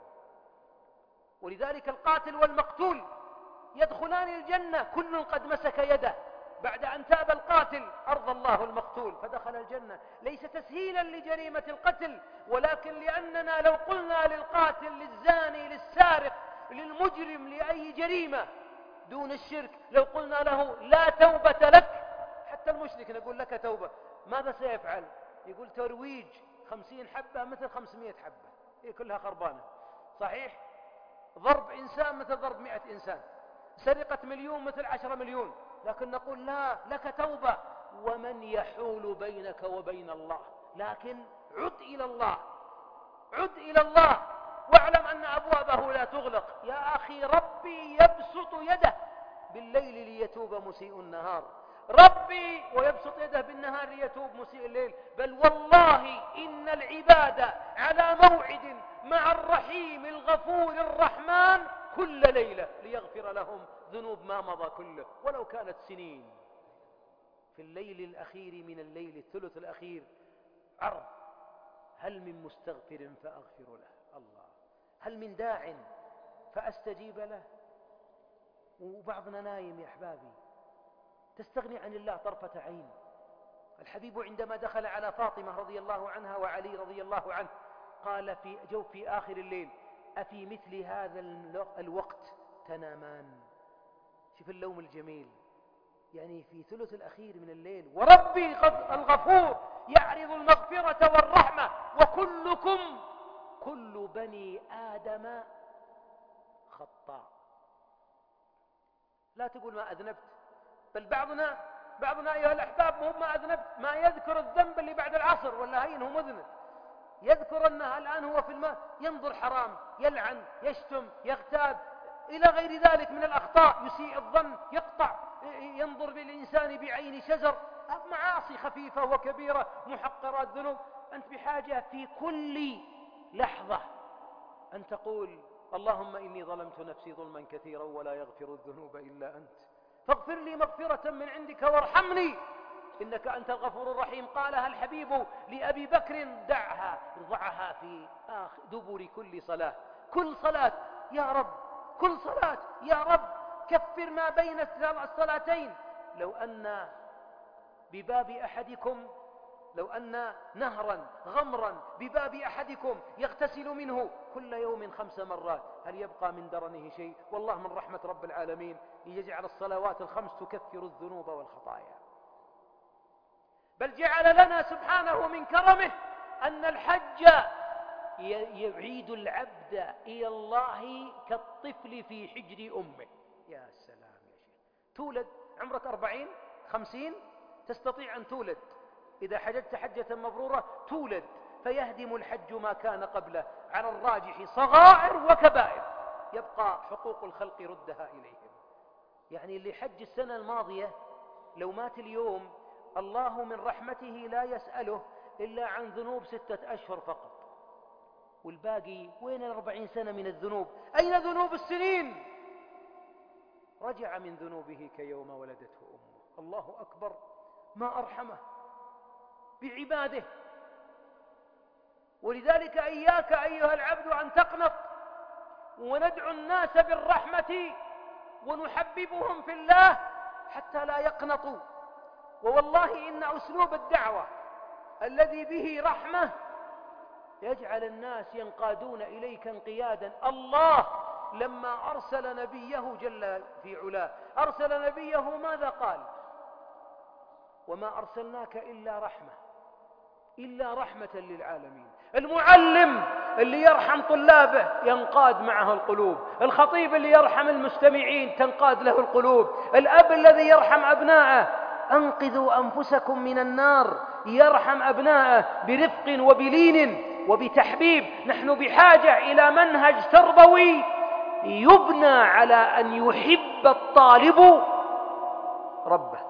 ولذلك القاتل والمقتول يدخلان الجنة، كل قد مسك يده. بعد أن تاب القاتل أرضى الله المقتول فدخل الجنة، ليس تسهيلا لجريمة القتل، ولكن لأننا لو قلنا للقاتل، للزاني، للسارق، للمجرم، لأي جريمة دون الشرك، لو قلنا له لا توبة لك، حتى المشرك نقول لك توبة، ماذا سيفعل؟ يقول ترويج خمسين حبة مثل خمسمائة حبة، هي كلها خربانة. صحيح؟ ضرب إنسان مثل ضرب مئة إنسان، سرقة مليون مثل عشرة مليون. لكن نقول لا، لك توبة. ومن يحول بينك وبين الله؟ لكن عد إلى الله، عد إلى الله، واعلم أن أبوابه لا تغلق. يا أخي، ربي يبسط يده بالليل ليتوب مسيء النهار، ربي ويبسط يده بالنهار ليتوب مسيء الليل. بل والله إن العباد على موعد مع الرحيم الغفور الرحمن كل ليلة ليغفر لهم ذنوب ما مضى كله ولو كانت سنين. في الليل الأخير من الليل، الثلث الأخير، عرض: هل من مستغفر فأغفر له؟ الله. هل من داع فأستجيب له؟ وبعضنا نايم يا أحبابي، تستغني عن الله طرفة عين. الحبيب عندما دخل على فاطمة رضي الله عنها وعلي رضي الله عنه قال في جوف في آخر الليل: أفي مثل هذا الوقت تنامان؟ شوف اللوم الجميل، يعني في ثلث الأخير من الليل، وربي الغفور يعرض المغفرة والرحمة، وكلكم كل بني آدم خطاء. لا تقول ما أذنبت، بل بعضنا بعضنا أيها الأحباب مهم ما أذنبت ما يذكر الذنب اللي بعد العصر ولا هين هو مذنب، يذكر أنها الآن هو في الماء ينظر حرام، يلعن، يشتم، يغتاب إلى غير ذلك من الأخطاء، يسيء الظن، يقطع، ينظر بالإنسان بعين شزر، معاصي خفيفة وكبيرة، محقرات ذنوب. أنت بحاجة في كل لحظة أن تقول اللهم إني ظلمت نفسي ظلما كثيرا ولا يغفر الذنوب إلا أنت فاغفر لي مغفرة من عندك وارحمني إنك أنت الغفور الرحيم. قالها الحبيب لأبي بكر دعها ضعها في آخر دبر كل صلاة، كل صلاة يا رب، كل صلاة يا رب كفر ما بين الصلاتين. لو أن بباب أحدكم لو أن نهرا غمرا بباب أحدكم يغتسل منه كل يوم خمس مرات هل يبقى من درنه شيء؟ والله من رحمة رب العالمين يجعل الصلوات الخمس تكفر الذنوب والخطايا. بل جعل لنا سبحانه من كرمه أن الحج يعيد العبد إلى الله كالطفل في حجر أمه. يا سلام يا شيخ، تولد عمرك أربعين خمسين تستطيع أن تولد، إذا حججت حجة مبرورة تولد، فيهدم الحج ما كان قبله على الراجح صغائر وكبائر، يبقى حقوق الخلق ردها إليهم. يعني اللي حج السنة الماضية لو مات اليوم الله من رحمته لا يسأله إلا عن ذنوب ستة أشهر فقط، والباقي وين الأربعين سنة من الذنوب؟ أين ذنوب السنين؟ رجع من ذنوبه كيوم ولدته أمه. الله أكبر، ما أرحمه بعباده. ولذلك إياك أيها العبد أن تقنط، وندعو الناس بالرحمة ونحببهم في الله حتى لا يقنطوا. ووالله إن أسلوب الدعوة الذي به رحمة يجعل الناس ينقادون إليك انقيادا. الله لما أرسل نبيه جل في علاه أرسل نبيه ماذا قال؟ وما أرسلناك إلا رحمة إلا رحمة للعالمين. المعلم اللي يرحم طلابه ينقاد معه القلوب، الخطيب اللي يرحم المستمعين تنقاد له القلوب، الأب الذي يرحم أبناءه أنقذوا أنفسكم من النار يرحم أبناءه برفق وبلين وبتحبيب. نحن بحاجة إلى منهج تربوي يبنى على أن يحب الطالب ربه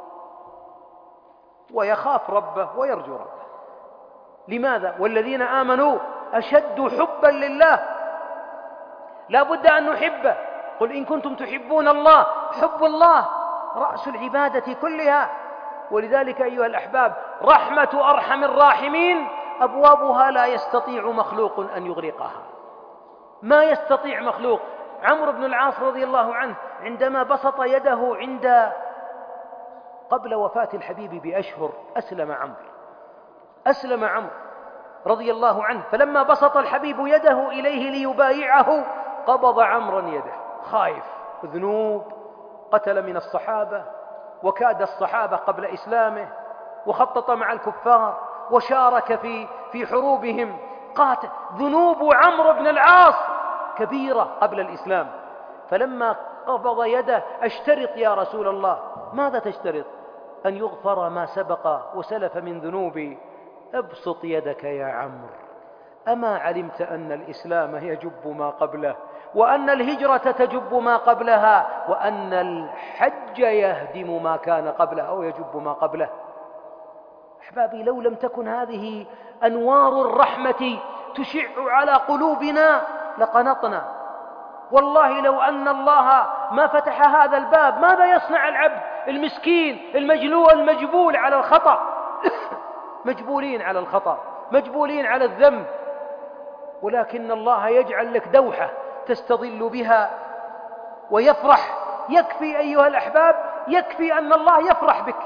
ويخاف ربه ويرجو ربه. لماذا؟ والذين آمنوا أشد حبا لله، لا بد أن نحبه. قل إن كنتم تحبون الله، حب الله رأس العبادة كلها. ولذلك أيها الأحباب رحمة أرحم الراحمين أبوابها لا يستطيع مخلوق أن يغرقها، ما يستطيع مخلوق. عمرو بن العاص رضي الله عنه عندما بسط يده عند قبل وفاة الحبيب بأشهر أسلم عمرو أسلم عمرو رضي الله عنه، فلما بسط الحبيب يده إليه ليبايعه قبض عمرا يده خايف، ذنوب، قتل من الصحابة وكاد الصحابة قبل إسلامه، وخطط مع الكفار وشارك في في حروبهم، قاتل. ذنوب عمرو بن العاص كبيرة قبل الإسلام. فلما قبض يده اشترط يا رسول الله. ماذا تشترط؟ أن يغفر ما سبق وسلف من ذنوبي. ابسط يدك يا عمرو، أما علمت أن الإسلام يجب ما قبله، وأن الهجرة تجب ما قبلها، وأن الحج يهدم ما كان قبله أو يجب ما قبله؟ أحبابي، لو لم تكن هذه أنوار الرحمة تشع على قلوبنا لقنطنا. والله لو أن الله ما فتح هذا الباب ماذا يصنع العبد المسكين المجلول المجبول على الخطأ مجبولين على الخطأ، مجبولين على الذنب، ولكن الله يجعل لك دوحة تستظل بها ويفرح. يكفي أيها الأحباب، يكفي أن الله يفرح بك.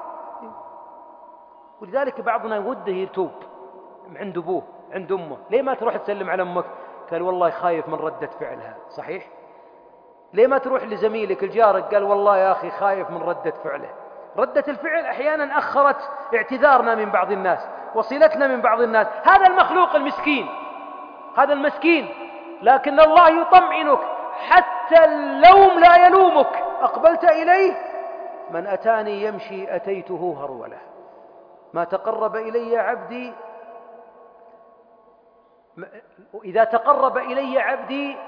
ولذلك بعضنا يوده يتوب عند أبوه عند أمه. ليه ما تروح تسلم على أمك؟ قال والله خايف من ردة فعلها. صحيح؟ ليه ما تروح لزميلك الجارك؟ قال والله يا أخي خايف من ردة فعله. ردة الفعل أحيانا أخرت اعتذارنا من بعض الناس، وصلتنا من بعض الناس. هذا المخلوق المسكين، هذا المسكين، لكن الله يطمئنك حتى اللوم لا يلومك. أقبلت إليه من أتاني يمشي أتيته هرولة. ما تقرب إلي عبدي إذا تقرب إلي عبدي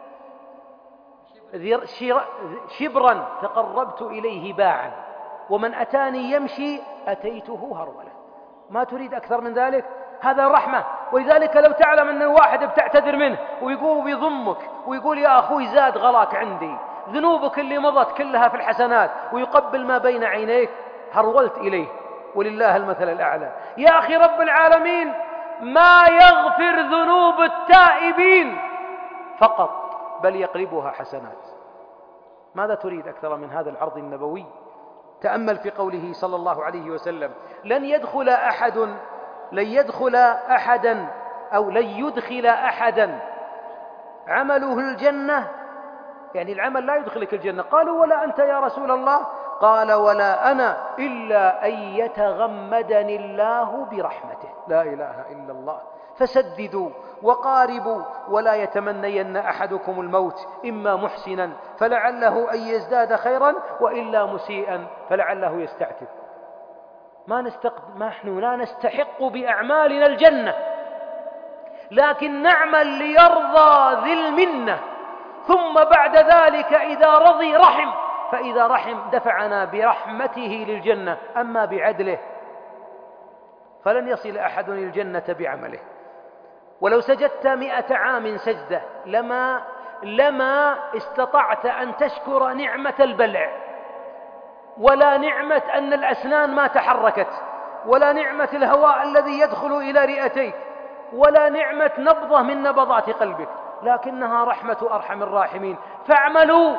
شبرا تقربت إليه باعا، ومن أتاني يمشي أتيته هرولة. ما تريد أكثر من ذلك؟ هذا رحمة. ولذلك لو تعلم أن الواحد بتعتذر منه ويقول بيضمك ويقول يا أخوي زاد غلاك عندي، ذنوبك اللي مضت كلها في الحسنات، ويقبل ما بين عينيك، هرولت إليه. ولله المثل الأعلى. يا أخي رب العالمين ما يغفر ذنوب التائبين فقط، بل يقلبها حسنات. ماذا تريد أكثر من هذا العرض النبوي؟ تأمل في قوله صلى الله عليه وسلم: لن يدخل أحد لن يدخل أحدا أو لن يدخل أحدا عمله الجنة، يعني العمل لا يدخلك الجنة. قالوا: ولا أنت يا رسول الله؟ قال: ولا أنا، إلا أن يتغمدني الله برحمته. لا إله إلا الله. فسددوا وقاربوا، ولا يتمنين أحدكم الموت، إما محسنا فلعله أن يزداد خيرا، وإلا مسيئا فلعله يستعتب. ما نستق... ما نحن لا نستحق بأعمالنا الجنة، لكن نعمل ليرضى ذي المنة، ثم بعد ذلك إذا رضي رحم، فإذا رحم دفعنا برحمته للجنة. أما بعدله فلن يصل أحد الجنة بعمله. ولو سجدت مئة عام سجدة لما لما استطعت أن تشكر نعمة البلع، ولا نعمة أن الأسنان ما تحركت، ولا نعمة الهواء الذي يدخل إلى رئتيك، ولا نعمة نبضة من نبضات قلبك، لكنها رحمة أرحم الراحمين. فاعملوا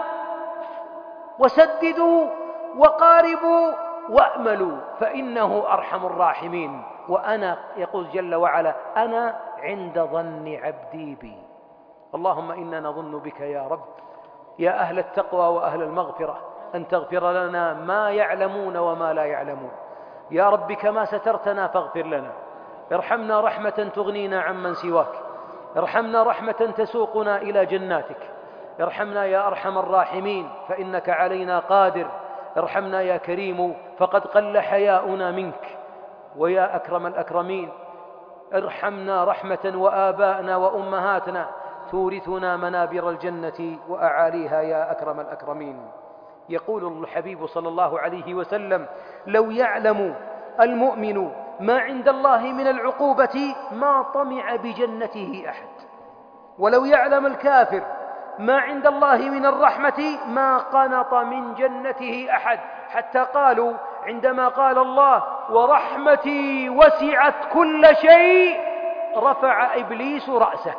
وسددوا وقاربوا وأملوا، فإنه أرحم الراحمين. وأنا، يقول جل وعلا، أنا عند ظن عبدي بي. اللهم إنا نظن بك يا رب، يا أهل التقوى وأهل المغفرة، أن تغفر لنا ما يعلمون وما لا يعلمون. يا رب كما سترتنا فاغفر لنا، ارحمنا رحمة تغنينا عمن سواك، ارحمنا رحمة تسوقنا إلى جناتك، ارحمنا يا أرحم الراحمين فإنك علينا قادر، ارحمنا يا كريم فقد قل حياؤنا منك، ويا أكرم الأكرمين ارحمنا رحمة وآباءنا وأمهاتنا تورثنا منابر الجنة وأعاليها يا أكرم الأكرمين. يقول الحبيب صلى الله عليه وسلم: لو يعلم المؤمن ما عند الله من العقوبة ما طمع بجنته أحد، ولو يعلم الكافر ما عند الله من الرحمة ما قنط من جنته أحد. حتى قالوا عندما قال الله: ورحمتي وسعت كل شيء، رفع إبليس رأسه.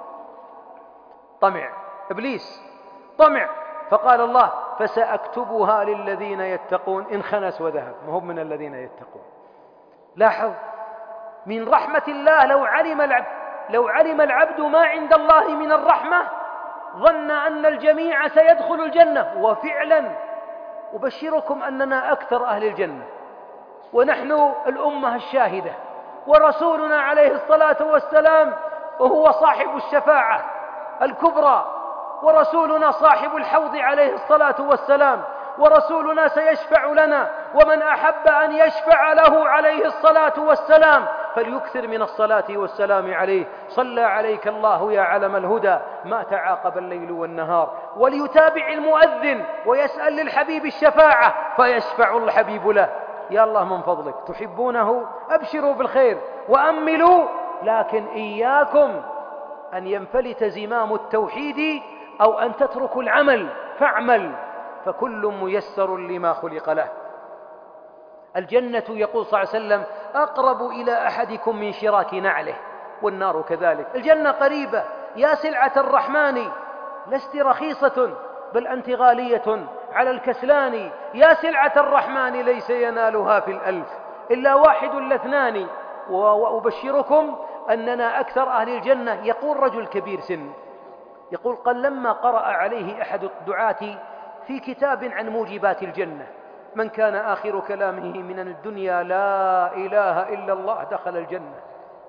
طمع إبليس، طمع، فقال الله: فسأكتبها للذين يتقون، انخنس وذهب، ما هو من الذين يتقون. لاحظ من رحمة الله، لو علم العبد لو علم العبد ما عند الله من الرحمة ظن أن الجميع سيدخل الجنة. وفعلا أبشركم أننا أكثر أهل الجنة، ونحن الأمة الشاهدة، ورسولنا عليه الصلاة والسلام وهو صاحب الشفاعة الكبرى، ورسولنا صاحب الحوض عليه الصلاة والسلام، ورسولنا سيشفع لنا، ومن أحب أن يشفع له عليه الصلاة والسلام فليكثر من الصلاة والسلام عليه. صلى عليك الله يا علم الهدى ما تعاقب الليل والنهار. وليتابع المؤذن ويسأل للحبيب الشفاعة فيشفع الحبيب له. يا الله من فضلك تحبونه أبشروا بالخير وأملوا، لكن إياكم أن ينفلت زمام التوحيد أو أن تتركوا العمل، فاعمل فكل ميسر لما خلق له. الجنة يقول صلى الله عليه وسلم: أقرب إلى أحدكم من شراك نعله، والنار كذلك. الجنة قريبة. يا سلعة الرحمن لست رخيصة بل أنت غالية على الكسلان، يا سلعة الرحمن ليس ينالها في الألف إلا واحد لاثنان. وأبشركم أننا أكثر أهل الجنة. يقول رجل كبير سن، يقول: قال لما قرأ عليه أحد الدعاة في كتاب عن موجبات الجنة: من كان آخر كلامه من الدنيا لا إله إلا الله دخل الجنة.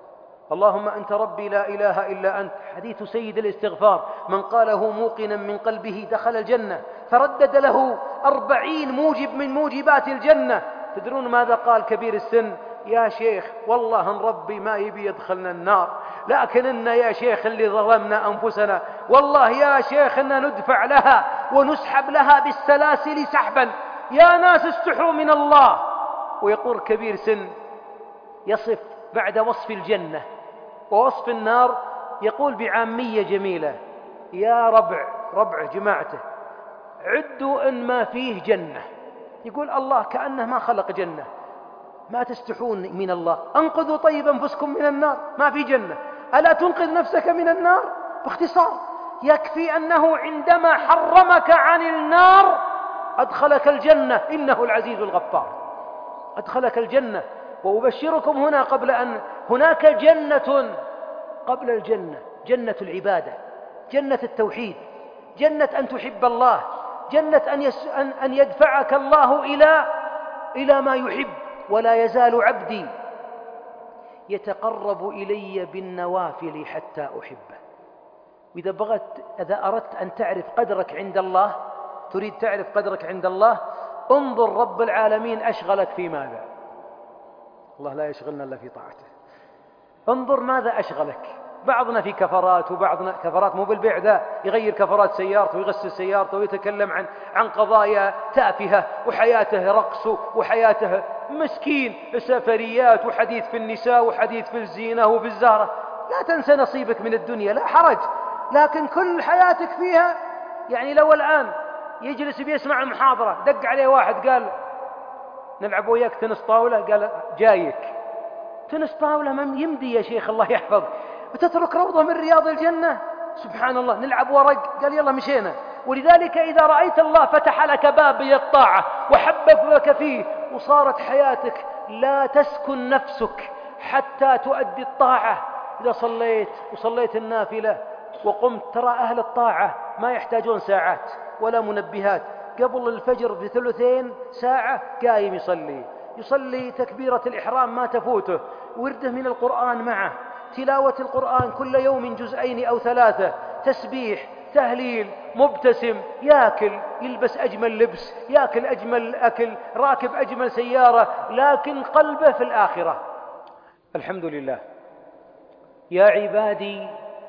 اللهم أنت ربي لا إله إلا أنت، حديث سيد الاستغفار، من قاله موقنا من قلبه دخل الجنة، فردد له أربعين موجب من موجبات الجنة. تدرون ماذا قال كبير السن؟ يا شيخ والله ان ربي ما يبي يدخلنا النار، لكن إن يا شيخ اللي ظلمنا أنفسنا، والله يا شيخ إن ندفع لها ونسحب لها بالسلاسل سحبا، يا ناس استحوا من الله. ويقول كبير سن يصف بعد وصف الجنة ووصف النار، يقول بعامية جميلة: يا ربع ربع جماعته عدوا إن ما فيه جنة. يقول الله كأنه ما خلق جنة، ما تستحون من الله، انقذوا طيب أنفسكم من النار، ما في جنة، ألا تنقذ نفسك من النار؟ باختصار يكفي أنه عندما حرمك عن النار أدخلك الجنة، إنه العزيز الغفار، أدخلك الجنة. وأبشركم هنا قبل أن هناك جنة قبل الجنة، جنة العبادة، جنة التوحيد، جنة أن تحب الله، جنة أن, يس أن, أن يدفعك الله إلى إلى ما يحب. ولا يزال عبدي يتقرب إلي بالنوافل حتى أحبه. وإذا بغت إذا أردت أن تعرف قدرك عند الله، تريد تعرف قدرك عند الله، انظر رب العالمين أشغلك في ماذا. الله لا يشغلنا إلا في طاعته. انظر ماذا أشغلك. بعضنا في كفرات، وبعضنا كفرات مو بالبيع ذا، يغير كفرات سيارته ويغسل سيارته ويتكلم عن عن قضايا تافهة، وحياته رقص وحياته مسكين سفريات وحديث في النساء وحديث في الزينة وفي الزهرة. لا تنسى نصيبك من الدنيا، لا حرج، لكن كل حياتك فيها. يعني لو الآن يجلس بيسمع المحاضرة، دق عليه واحد قال نلعب وياك تنس طاولة، قال جايك تنس طاولة، ما يمدي يا شيخ الله يحفظ، وتترك روضة من رياض الجنة، سبحان الله، نلعب ورق، قال يلا مشينا. ولذلك إذا رأيت الله فتح لك باب الطاعة وحببك فيه، وصارت حياتك لا تسكن نفسك حتى تؤدي الطاعة. إذا صليت وصليت النافلة وقمت، ترى أهل الطاعة ما يحتاجون ساعات ولا منبهات، قبل الفجر بثلثين ساعة قايم يصلي، يصلي تكبيرة الإحرام ما تفوته، ورده من القرآن معه، تلاوة القرآن كل يوم جزئين أو ثلاثة، تسبيح، تهليل، مبتسم، ياكل، يلبس أجمل لبس، ياكل أجمل أكل، راكب أجمل سيارة، لكن قلبه في الآخرة. الحمد لله. يا عبادي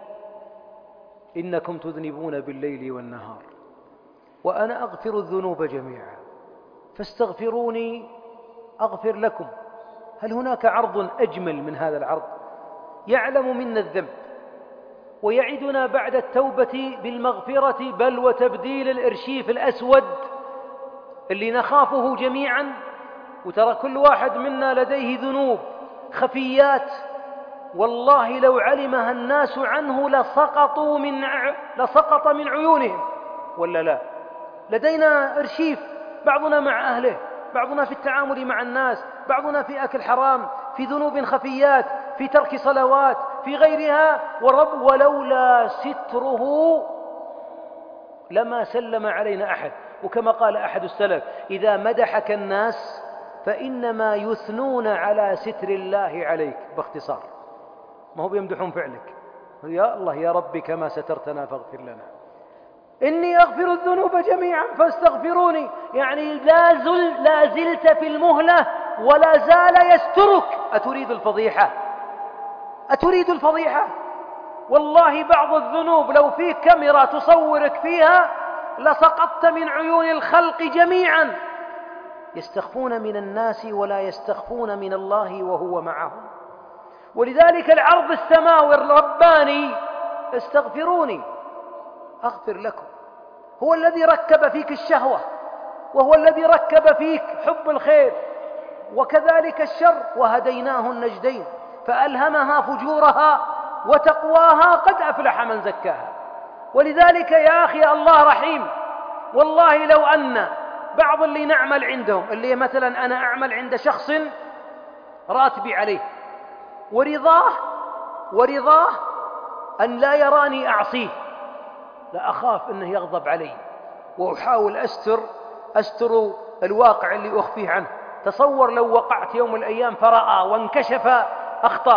إنكم تذنبون بالليل والنهار وأنا أغفر الذنوب جميعا فاستغفروني أغفر لكم. هل هناك عرض أجمل من هذا العرض؟ يعلم منا الذنب ويعدنا بعد التوبة بالمغفرة، بل وتبديل الإرشيف الأسود اللي نخافه جميعا. وترى كل واحد منا لديه ذنوب خفيات، والله لو علمها الناس عنه لسقطوا من ع... لسقط من عيونهم، ولا لا؟ لدينا إرشيف، بعضنا مع أهله، بعضنا في التعامل مع الناس، بعضنا في أكل حرام، في ذنوب خفيات، في ترك صلوات، في غيرها. ورب ولولا ستره لما سلم علينا أحد. وكما قال أحد السلف: إذا مدحك الناس فإنما يثنون على ستر الله عليك. باختصار ما هو بيمدحون فعلك، يا الله يا ربي كما سترتنا فاغفر لنا. إني أغفر الذنوب جميعا فاستغفروني، يعني لا, زل لا زلت في المهلة ولا زال يسترك. أتريد الفضيحة؟ أتريد الفضيحة؟ والله بعض الذنوب لو فيه كاميرا تصورك فيها لسقطت من عيون الخلق جميعا. يستخفون من الناس ولا يستخفون من الله وهو معهم. ولذلك العرض السماوي الرباني: استغفروني أغفر لكم. هو الذي ركب فيك الشهوة، وهو الذي ركب فيك حب الخير، وكذلك الشر، وهديناه النجدين فألهمها فجورها وتقواها، قد أفلح من زكاها. ولذلك يا أخي الله رحيم. والله لو أن بعض اللي نعمل عندهم، اللي مثلا أنا أعمل عند شخص راتبي عليه ورضاه ورضاه أن لا يراني أعصيه، لا أخاف أنه يغضب علي، وأحاول أستر أستر الواقع اللي أخفيه عنه. تصور لو وقعت يوم من الأيام فرأى وانكشف أخطائي،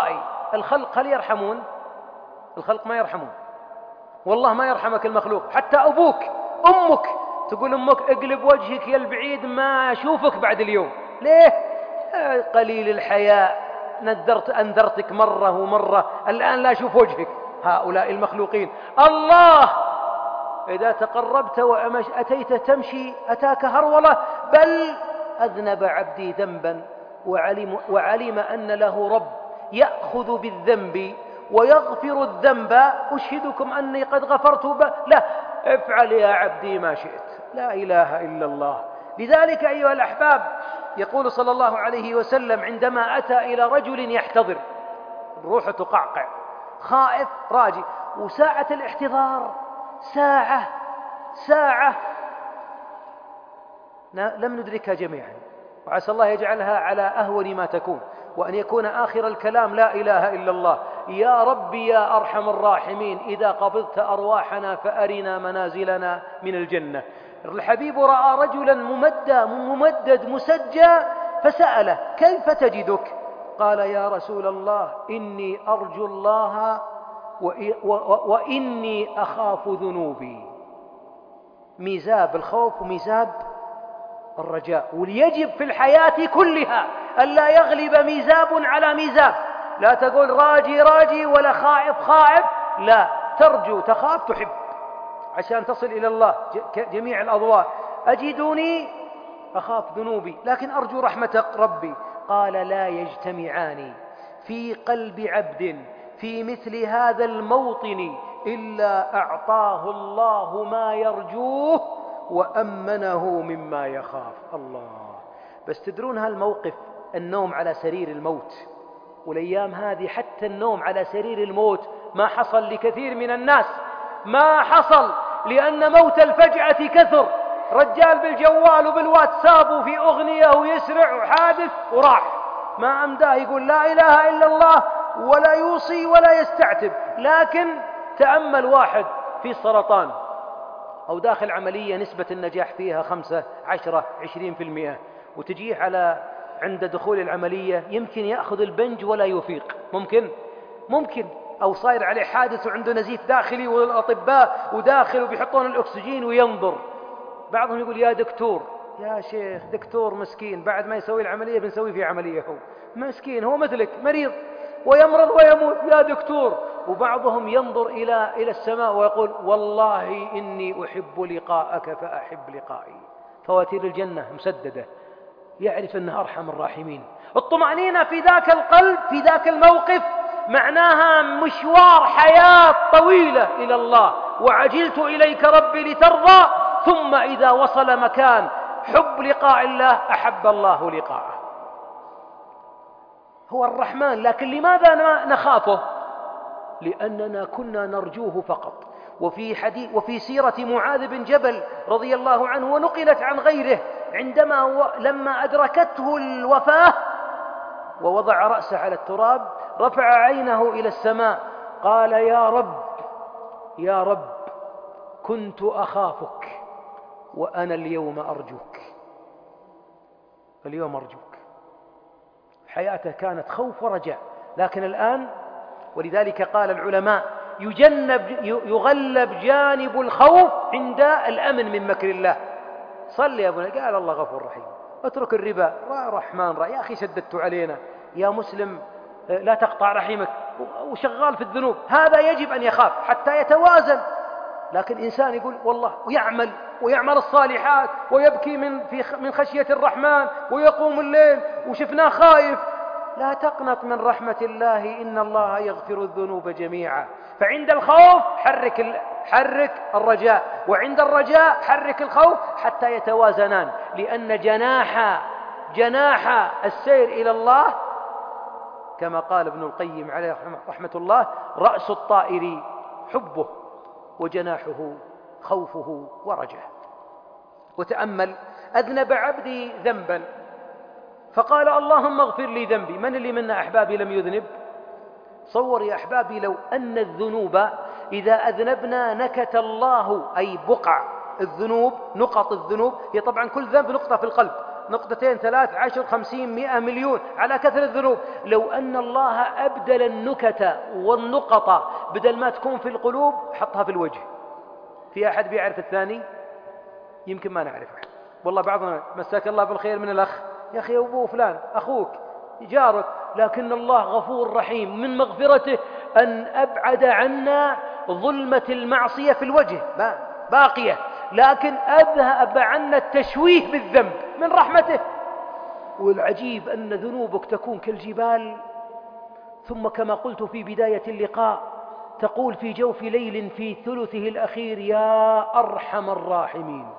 الخلق هل يرحمون؟ الخلق ما يرحمون، والله ما يرحمك المخلوق. حتى أبوك أمك تقول أمك اقلب وجهك يا البعيد ما أشوفك بعد اليوم. ليه؟ قليل الحياء، نذرت أنذرتك مرة ومرة الآن لا أشوف وجهك. هؤلاء المخلوقين. الله إذا تقربت وأتيت تمشي أتاك هرولة. بل أذنب عبدي ذنبا وعلم, وعلم أن له رب يأخذ بالذنب ويغفر الذنب، أشهدكم أني قد غفرت به. لا، افعل يا عبدي ما شئت. لا إله إلا الله. لذلك أيها الأحباب يقول صلى الله عليه وسلم عندما أتى إلى رجل يحتضر، روحه تقعقع، خائف راجي، وساعة الاحتضار ساعة ساعة لم ندركها جميعا، وعسى الله يجعلها على أهون ما تكون، وأن يكون آخر الكلام لا إله إلا الله. يا ربي يا أرحم الراحمين، إذا قبضت أرواحنا فأرنا منازلنا من الجنة. الحبيب رأى رجلا ممدد ممدد مسجى فسأله: كيف تجدك؟ قال: يا رسول الله إني أرجو الله وإني أخاف ذنوبي. ميزاب الخوف وميزاب الرجاء، وليجب في الحياة كلها ألا يغلب ميزاب على ميزاب. لا تقول راجي راجي ولا خائف خائف، لا، ترجو تخاف تحب عشان تصل إلى الله جميع الأضواء. أجدني أخاف ذنوبي لكن أرجو رحمة ربي. قال: لا يجتمعان في قلب عبد في مثل هذا الموطن إلا أعطاه الله ما يرجوه وأمنه مما يخاف. الله. بس تدرون هالموقف، النوم على سرير الموت، والأيام هذه حتى النوم على سرير الموت ما حصل لكثير من الناس، ما حصل، لأن موت الفجعة كثر. رجال بالجوال وبالواتساب وفي أغنية ويسرع وحادث وراح، ما أمداه يقول لا إله إلا الله ولا يوصي ولا يستعتب. لكن تأمل واحد في سرطان أو داخل عملية نسبة النجاح فيها خمسة عشرة عشرين في المئة، وتجيه على عند دخول العملية يمكن يأخذ البنج ولا يفيق، ممكن ممكن أو صاير عليه حادث وعنده نزيف داخلي والأطباء وداخل وبيحطون الأكسجين وينظر. بعضهم يقول: يا دكتور، يا شيخ دكتور مسكين، بعد ما يسوي العملية بنسوي فيه عملية، هو مسكين، هو مثلك مريض ويمرض ويموت، يا دكتور. وبعضهم ينظر إلى إلى السماء ويقول: والله إني أحب لقاءك فأحب لقائي. فواتير الجنة مسددة، يعرف أنها أرحم الراحمين. الطمأنينة في ذاك القلب في ذاك الموقف معناها مشوار حياة طويلة إلى الله. وعجلت إليك ربي لترضى. ثم إذا وصل مكان حب لقاء الله أحب الله لقاءه. هو الرحمن، لكن لماذا نخافه؟ لأننا كنا نرجوه فقط. وفي حديث وفي سيرة معاذ بن جبل رضي الله عنه ونقلت عن غيره، عندما و... لما أدركته الوفاة ووضع رأسه على التراب رفع عينه إلى السماء قال: يا رب يا رب كنت أخافك وأنا اليوم أرجوك. اليوم أرجوك. حياته كانت خوف ورجاء، لكن الآن، ولذلك قال العلماء: يجنب يغلب جانب الخوف عند الأمن من مكر الله. صل يا ابني، قال الله غفور رحيم، اترك الربا، رحمن رأي، يا أخي شددت علينا، يا مسلم لا تقطع رحمك، وشغال في الذنوب. هذا يجب أن يخاف حتى يتوازن. لكن إنسان يقول والله ويعمل ويعمل الصالحات ويبكي من في من خشية الرحمن ويقوم الليل وشفناه خايف. لا تقنط من رحمة الله، إن الله يغفر الذنوب جميعا. فعند الخوف حرك حرك الرجاء، وعند الرجاء حرك الخوف حتى يتوازنان. لأن جناح جناح السير إلى الله كما قال ابن القيم عليه رحمة الله: رأس الطائر حبه وجناحه خوفه ورجاه. وتأمل: أذنب عبدي ذنبا فقال: اللهم اغفر لي ذنبي. من اللي منا أحبابي لم يذنب؟ صور يا أحبابي لو أن الذنوب إذا أذنبنا نكت الله، أي بقع الذنوب، نقط الذنوب، هي طبعا كل ذنب نقطة في القلب، نقطتين ثلاث عشر خمسين مئة مليون على كثرة الذنوب. لو أن الله أبدل النكت والنقط بدل ما تكون في القلوب حطها في الوجه، في أحد بيعرف الثاني؟ يمكن ما نعرف أحد. والله بعضنا مساك الله بالخير من الأخ، يا أخي أبوه فلان أخوك جارك، لكن الله غفور رحيم من مغفرته أن أبعد عنا ظلمة المعصية في الوجه باقية، لكن أذهب عنا التشويه بالذنب من رحمته. والعجيب أن ذنوبك تكون كالجبال، ثم كما قلت في بداية اللقاء تقول في جوف ليل في ثلثه الأخير يا أرحم الراحمين،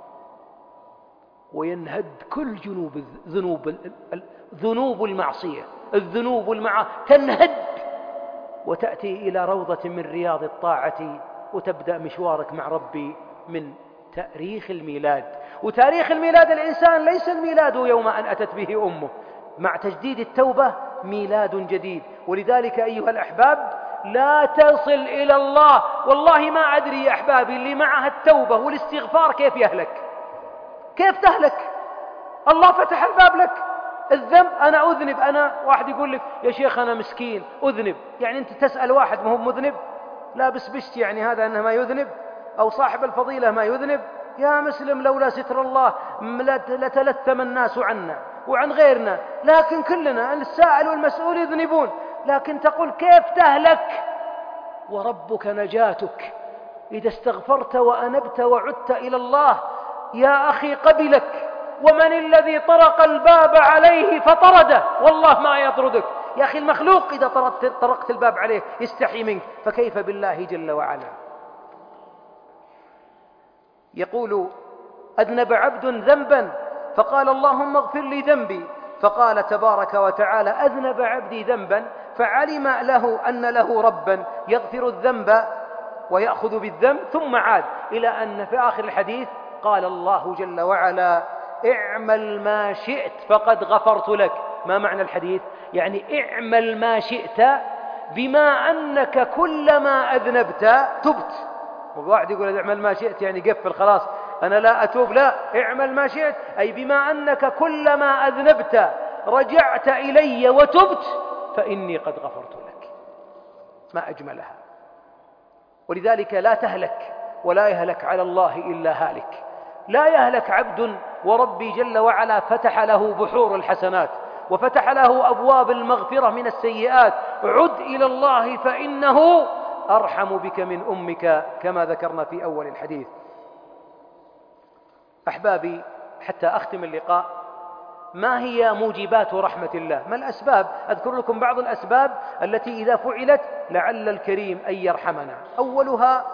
وينهد كل جنوب ذنوب ذنوب المعصية الذنوب المعا تنهد، وتأتي إلى روضة من رياض الطاعة، وتبدأ مشوارك مع ربي من تاريخ الميلاد. وتاريخ الميلاد الإنسان ليس الميلاد يوم أن أتت به أمه، مع تجديد التوبة ميلاد جديد. ولذلك أيها الأحباب لا تصل إلى الله، والله ما أدري يا أحبابي اللي معها التوبة والاستغفار كيف يهلك، كيف تهلك. الله فتح الباب لك. الذنب أنا أذنب، أنا واحد يقول لك يا شيخ أنا مسكين أذنب، يعني أنت تسأل واحد ما هو مذنب لابس بشت يعني هذا أنه ما يذنب، أو صاحب الفضيلة ما يذنب؟ يا مسلم لولا ستر الله لتلثم الناس عنا وعن غيرنا، لكن كلنا السائل والمسؤول يذنبون. لكن تقول كيف تهلك وربك نجاتك إذا استغفرت وأنبت وعدت إلى الله. يا أخي قبلك، ومن الذي طرق الباب عليه فطرده؟ والله ما يطردك يا أخي. المخلوق إذا طرقت الباب عليه يستحي منك، فكيف بالله جل وعلا؟ يقول أذنب عبد ذنبا فقال اللهم اغفر لي ذنبي، فقال تبارك وتعالى أذنب عبدي ذنبا فعلم له أن له ربا يغفر الذنب ويأخذ بالذنب، ثم عاد إلى أن في آخر الحديث قال الله جل وعلا اعمل ما شئت فقد غفرت لك. ما معنى الحديث؟ يعني اعمل ما شئت، بما أنك كلما أذنبت تبت. وواحد يقول اعمل ما شئت يعني قفل خلاص أنا لا أتوب، لا، اعمل ما شئت أي بما أنك كلما أذنبت رجعت إلي وتبت فإني قد غفرت لك. ما أجملها. ولذلك لا تهلك ولا يهلك على الله إلا هالك. لا يهلك عبد وربي جل وعلا فتح له بحور الحسنات وفتح له أبواب المغفرة من السيئات. عد إلى الله فإنه أرحم بك من أمك كما ذكرنا في أول الحديث. أحبابي، حتى أختم اللقاء، ما هي موجبات رحمة الله؟ ما الأسباب؟ أذكر لكم بعض الأسباب التي إذا فعلت لعل الكريم أن يرحمنا. أولها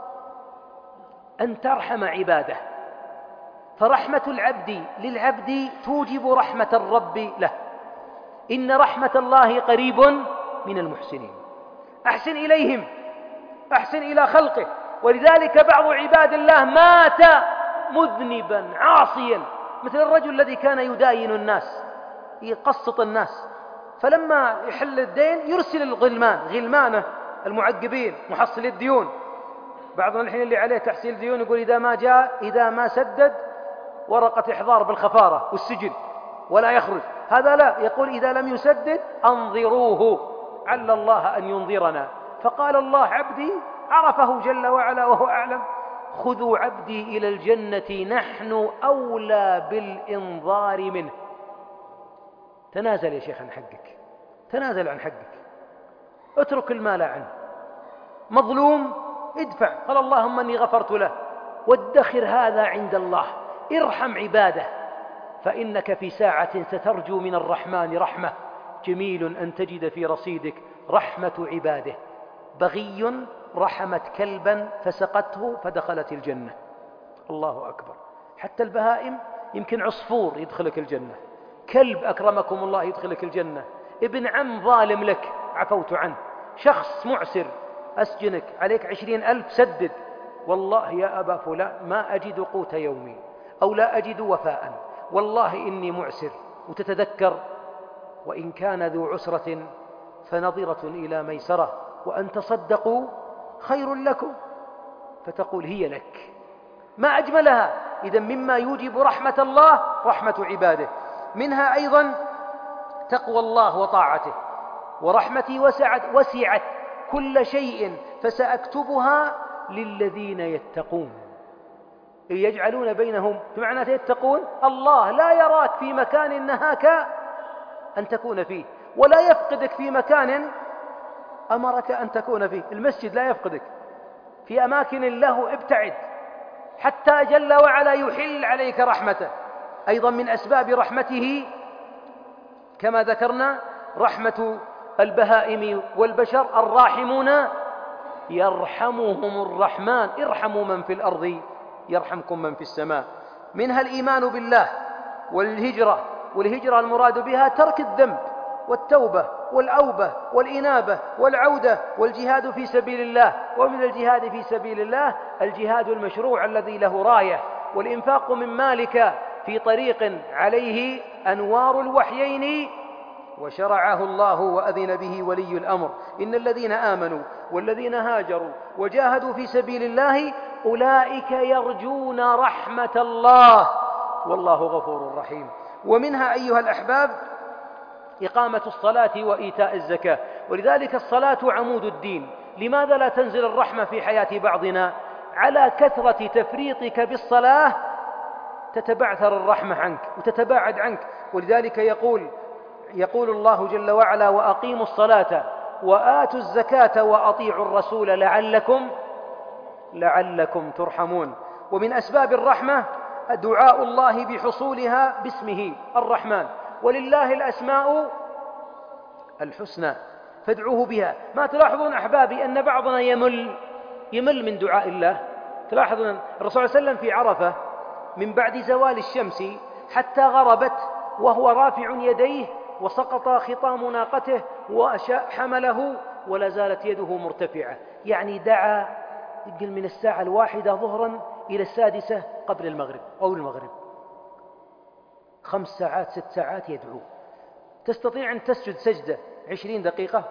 أن ترحم عباده، فرحمة العبد للعبد توجب رحمة الرب له. إن رحمة الله قريب من المحسنين. أحسن إليهم، أحسن إلى خلقه. ولذلك بعض عباد الله مات مذنبا عاصيا، مثل الرجل الذي كان يداين الناس يقسط الناس، فلما يحل الدين يرسل الغلمان غلمانه المعقبين محصل الديون. بعضنا الحين اللي عليه تحصيل ديون يقول إذا ما جاء إذا ما سدد ورقة إحضار بالخفارة والسجن ولا يخرج. هذا لا، يقول إذا لم يسدد أنظروه عل الله أن ينظرنا. فقال الله عبدي عرفه جل وعلا وهو أعلم، خذوا عبدي إلى الجنة نحن أولى بالإنظار منه. تنازل يا شيخ عن حقك، تنازل عن حقك، اترك المال عنه. مظلوم ادفع، قال اللهم أني غفرت له، وادخر هذا عند الله. ارحم عباده، فإنك في ساعة سترجو من الرحمن رحمة. جميل أن تجد في رصيدك رحمة عباده. بغي رحمت كلبا فسقته فدخلت الجنة. الله أكبر. حتى البهائم، يمكن عصفور يدخلك الجنة، كلب أكرمكم الله يدخلك الجنة، ابن عم ظالم لك عفوت عنه، شخص معسر أسجنك عليك عشرين ألف سدد، والله يا أبا فلان ما أجد قوت يومي أو لا أجد وفاء، والله إني معسر. وتتذكر وإن كان ذو عسرة فنظرة إلى ميسرة وأن تصدقوا خير لكم، فتقول هي لك. ما أجملها. إذن مما يوجب رحمة الله رحمة عباده. منها أيضا تقوى الله وطاعته. ورحمتي وسعت, وسعت كل شيء فسأكتبها للذين يتقون. يجعلون بينهم، بمعنى يتقون الله لا يراك في مكان نهاك أن تكون فيه، ولا يفقدك في مكان أمرك أن تكون فيه. المسجد لا يفقدك، في أماكن له ابتعد حتى جل وعلا يحل عليك رحمته. أيضا من أسباب رحمته كما ذكرنا رحمة البهائم والبشر. الراحمون يرحمهم الرحمن ارحموا من في الأرض يرحمكم من في السماء. منها الإيمان بالله والهجرة، والهجرة المراد بها ترك الذنب والتوبة والأوبة والإنابة والعودة والجهاد في سبيل الله. ومن الجهاد في سبيل الله الجهاد المشروع الذي له راية، والإنفاق من مالك في طريق عليه أنوار الوحيين وشرعه الله وأذن به ولي الأمر. إن الذين آمنوا والذين هاجروا وجاهدوا في سبيل الله أولئك يرجون رحمة الله والله غفور رحيم. ومنها أيها الأحباب إقامة الصلاة وإيتاء الزكاة. ولذلك الصلاة عمود الدين. لماذا لا تنزل الرحمة في حياة بعضنا؟ على كثرة تفريطك بالصلاة تتبعثر الرحمة عنك وتتباعد عنك. ولذلك يقول يقول الله جل وعلا وأقيموا الصلاة وآتوا الزكاة وأطيعوا الرسول لعلكم لعلكم ترحمون. ومن أسباب الرحمة دعاء الله بحصولها باسمه الرحمن. ولله الأسماء الحسنى فادعوه بها. ما تلاحظون أحبابي أن بعضنا يمل يمل من دعاء الله؟ تلاحظون الرسول صلى الله عليه وسلم في عرفة من بعد زوال الشمس حتى غربت وهو رافع يديه وسقط خطام ناقته وحمله ولا زالت يده مرتفعة، يعني دعا يقل من الساعة الواحدة ظهرا إلى السادسة قبل المغرب أو المغرب، خمس ساعات ست ساعات يدعو. تستطيع أن تسجد سجدة عشرين دقيقة؟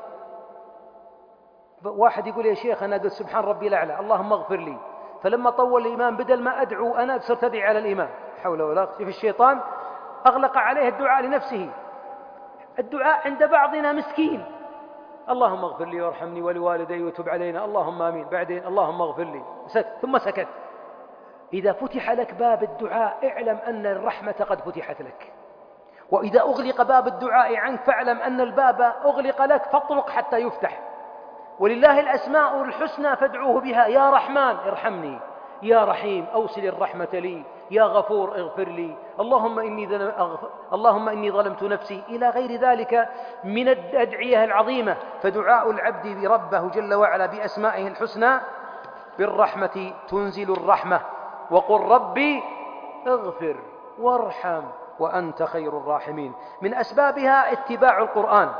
واحد يقول يا شيخ أنا قلت سبحان ربي الأعلى اللهم اغفر لي، فلما طول الإمام بدل ما أدعو أنا صرت أدعي على الإمام، حول ولا قوة. في الشيطان أغلق عليه الدعاء لنفسه. الدعاء عند بعضنا مسكين، اللهم اغفر لي وارحمني ولوالدي وتب علينا اللهم آمين، بعدين اللهم اغفر لي سكت ثم سكت. إذا فتح لك باب الدعاء اعلم أن الرحمة قد فتحت لك، وإذا أغلق باب الدعاء عنك فاعلم أن الباب أغلق لك فاطرق حتى يفتح. ولله الأسماء الحسنى فادعوه بها. يا رحمن ارحمني، يا رحيم أوصل الرحمة لي، يا غفور اغفر لي، اللهم إني, اللهم إني ظلمت نفسي، إلى غير ذلك من الأدعية العظيمة. فدعاء العبد بربه جل وعلا بأسمائه الحسنى بالرحمة تنزل الرحمة. وقل ربي اغفر وارحم وأنت خير الراحمين. من أسبابها اتباع القرآن،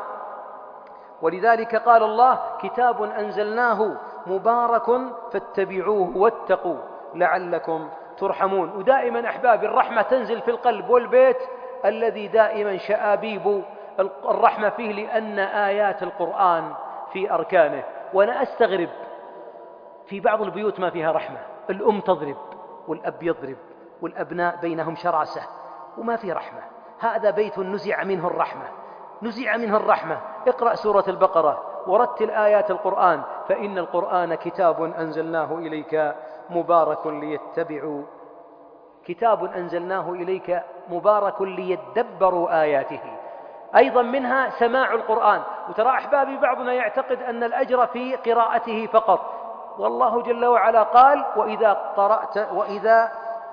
ولذلك قال الله كتاب أنزلناه مبارك فاتبعوه واتقوا لعلكم ترحمون. ودائما أحباب الرحمة تنزل في القلب والبيت الذي دائما شآبيب الرحمة فيه، لأن آيات القرآن في أركانه. وأنا أستغرب في بعض البيوت ما فيها رحمة، الأم تضرب والأب يضرب والأبناء بينهم شراسة وما في رحمة. هذا بيت نزع منه الرحمة، نزع منه الرحمة. اقرأ سورة البقرة ورتل آيات القرآن، فإن القرآن كتاب أنزلناه إليك مبارك ليتبعوا كتاب أنزلناه إليك مبارك ليدبروا آياته. أيضا منها سماع القرآن. وترى أحبابي بعضنا يعتقد أن الأجر في قراءته فقط، والله جل وعلا قال وإذا قرأت وإذا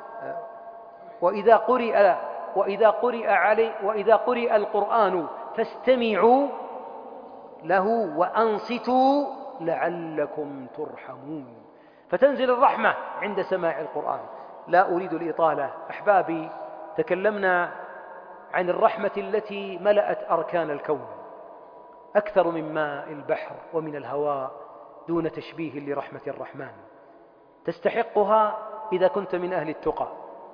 وإذا قرئ وإذا قرئ علي وإذا قرئ القرآن فاستمعوا له وأنصتوا لعلكم ترحمون. فتنزل الرحمة عند سماع القرآن. لا أريد الإطالة أحبابي، تكلمنا عن الرحمة التي ملأت أركان الكون أكثر من ماء البحر ومن الهواء دون تشبيه لرحمة الرحمن. تستحقها إذا كنت من أهل التقى.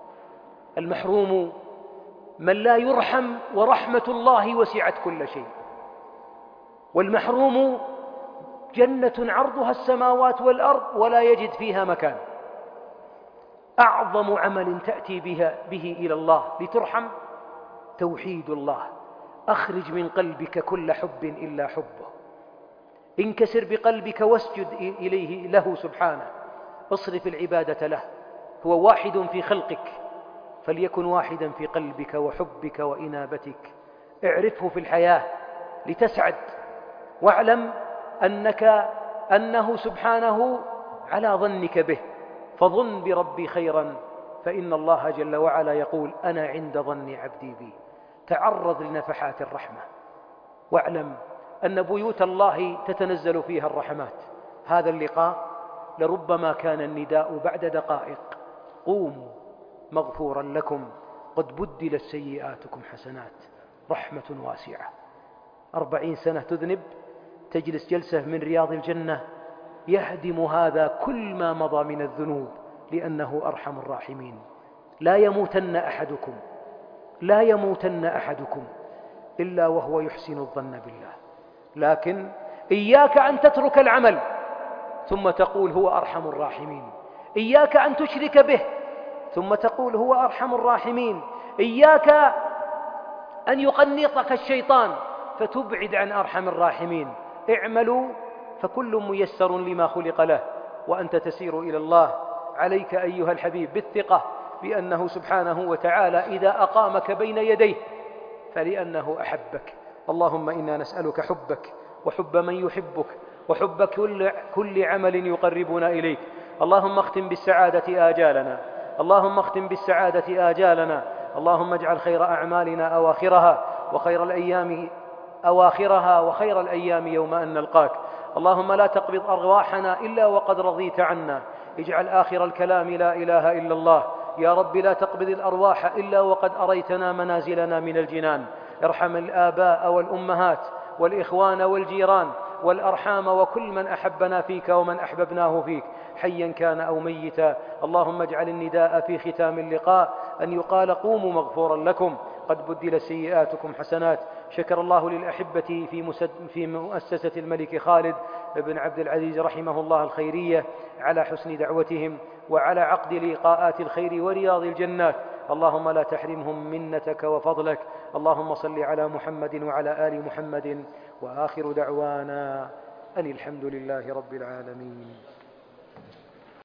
المحروم من لا يرحم ورحمة الله وسعت كل شيء. والمحروم جنة عرضها السماوات والأرض ولا يجد فيها مكان. أعظم عمل تأتي به, به إلى الله لترحم توحيد الله. أخرج من قلبك كل حب إلا حبه، انكسر بقلبك واسجد إليه له سبحانه، اصرف العبادة له، هو واحد في خلقك فليكن واحدا في قلبك وحبك وإنابتك. اعرفه في الحياة لتسعد، واعلم أنك أنه سبحانه على ظنك به، فظن بربي خيرا فإن الله جل وعلا يقول أنا عند ظن عبدي بي. تعرض لنفحات الرحمة، واعلم أن بيوت الله تتنزل فيها الرحمات. هذا اللقاء لربما كان النداء بعد دقائق: قوموا مغفورا لكم قد بدلت سيئاتكم حسنات. رحمة واسعة. أربعين سنة تذنب، تجلس جلسة من رياض الجنة يهدم هذا كل ما مضى من الذنوب، لأنه أرحم الراحمين. لا يموتن أحدكم لا يموتن أحدكم إلا وهو يحسن الظن بالله، لكن إياك أن تترك العمل ثم تقول هو أرحم الراحمين، إياك أن تشرك به ثم تقول هو أرحم الراحمين، إياك أن يقنطك الشيطان فتبعد عن أرحم الراحمين. اعملوا فكل ميسر لما خلق له، وأنت تسير إلى الله. عليك أيها الحبيب بالثقة بأنه سبحانه وتعالى إذا أقامك بين يديه فلأنه أحبك. اللهم إنا نسألك حبك وحب من يحبك وحب كل, كل عمل يقربنا إليك. اللهم اختم بالسعادة آجالنا، اللهم اختم بالسعادة آجالنا، اللهم اجعل خير أعمالنا أواخرها وخير الأيام أواخرها وخير الأيام يوم أن نلقاك. اللهم لا تقبض أرواحنا إلا وقد رضيت عنا، اجعل آخر الكلام لا إله إلا الله. يا رب لا تقبض الأرواح إلا وقد أريتنا منازلنا من الجنان. ارحم الآباء والأمهات والإخوان والجيران والأرحام وكل من أحبنا فيك ومن أحببناه فيك حيا كان أو ميتا. اللهم اجعل النداء في ختام اللقاء أن يقال قوموا مغفورا لكم قد بدل سيئاتكم حسنات. شكر الله للأحبة في, مسد في مؤسسة الملك خالد بن عبد العزيز رحمه الله الخيرية على حسن دعوتهم وعلى عقد لقاءات الخير ورياض الجنات. اللهم لا تحرمهم منتك وفضلك. اللهم صل على محمد وعلى آل محمد، وآخر دعوانا أن الحمد لله رب العالمين.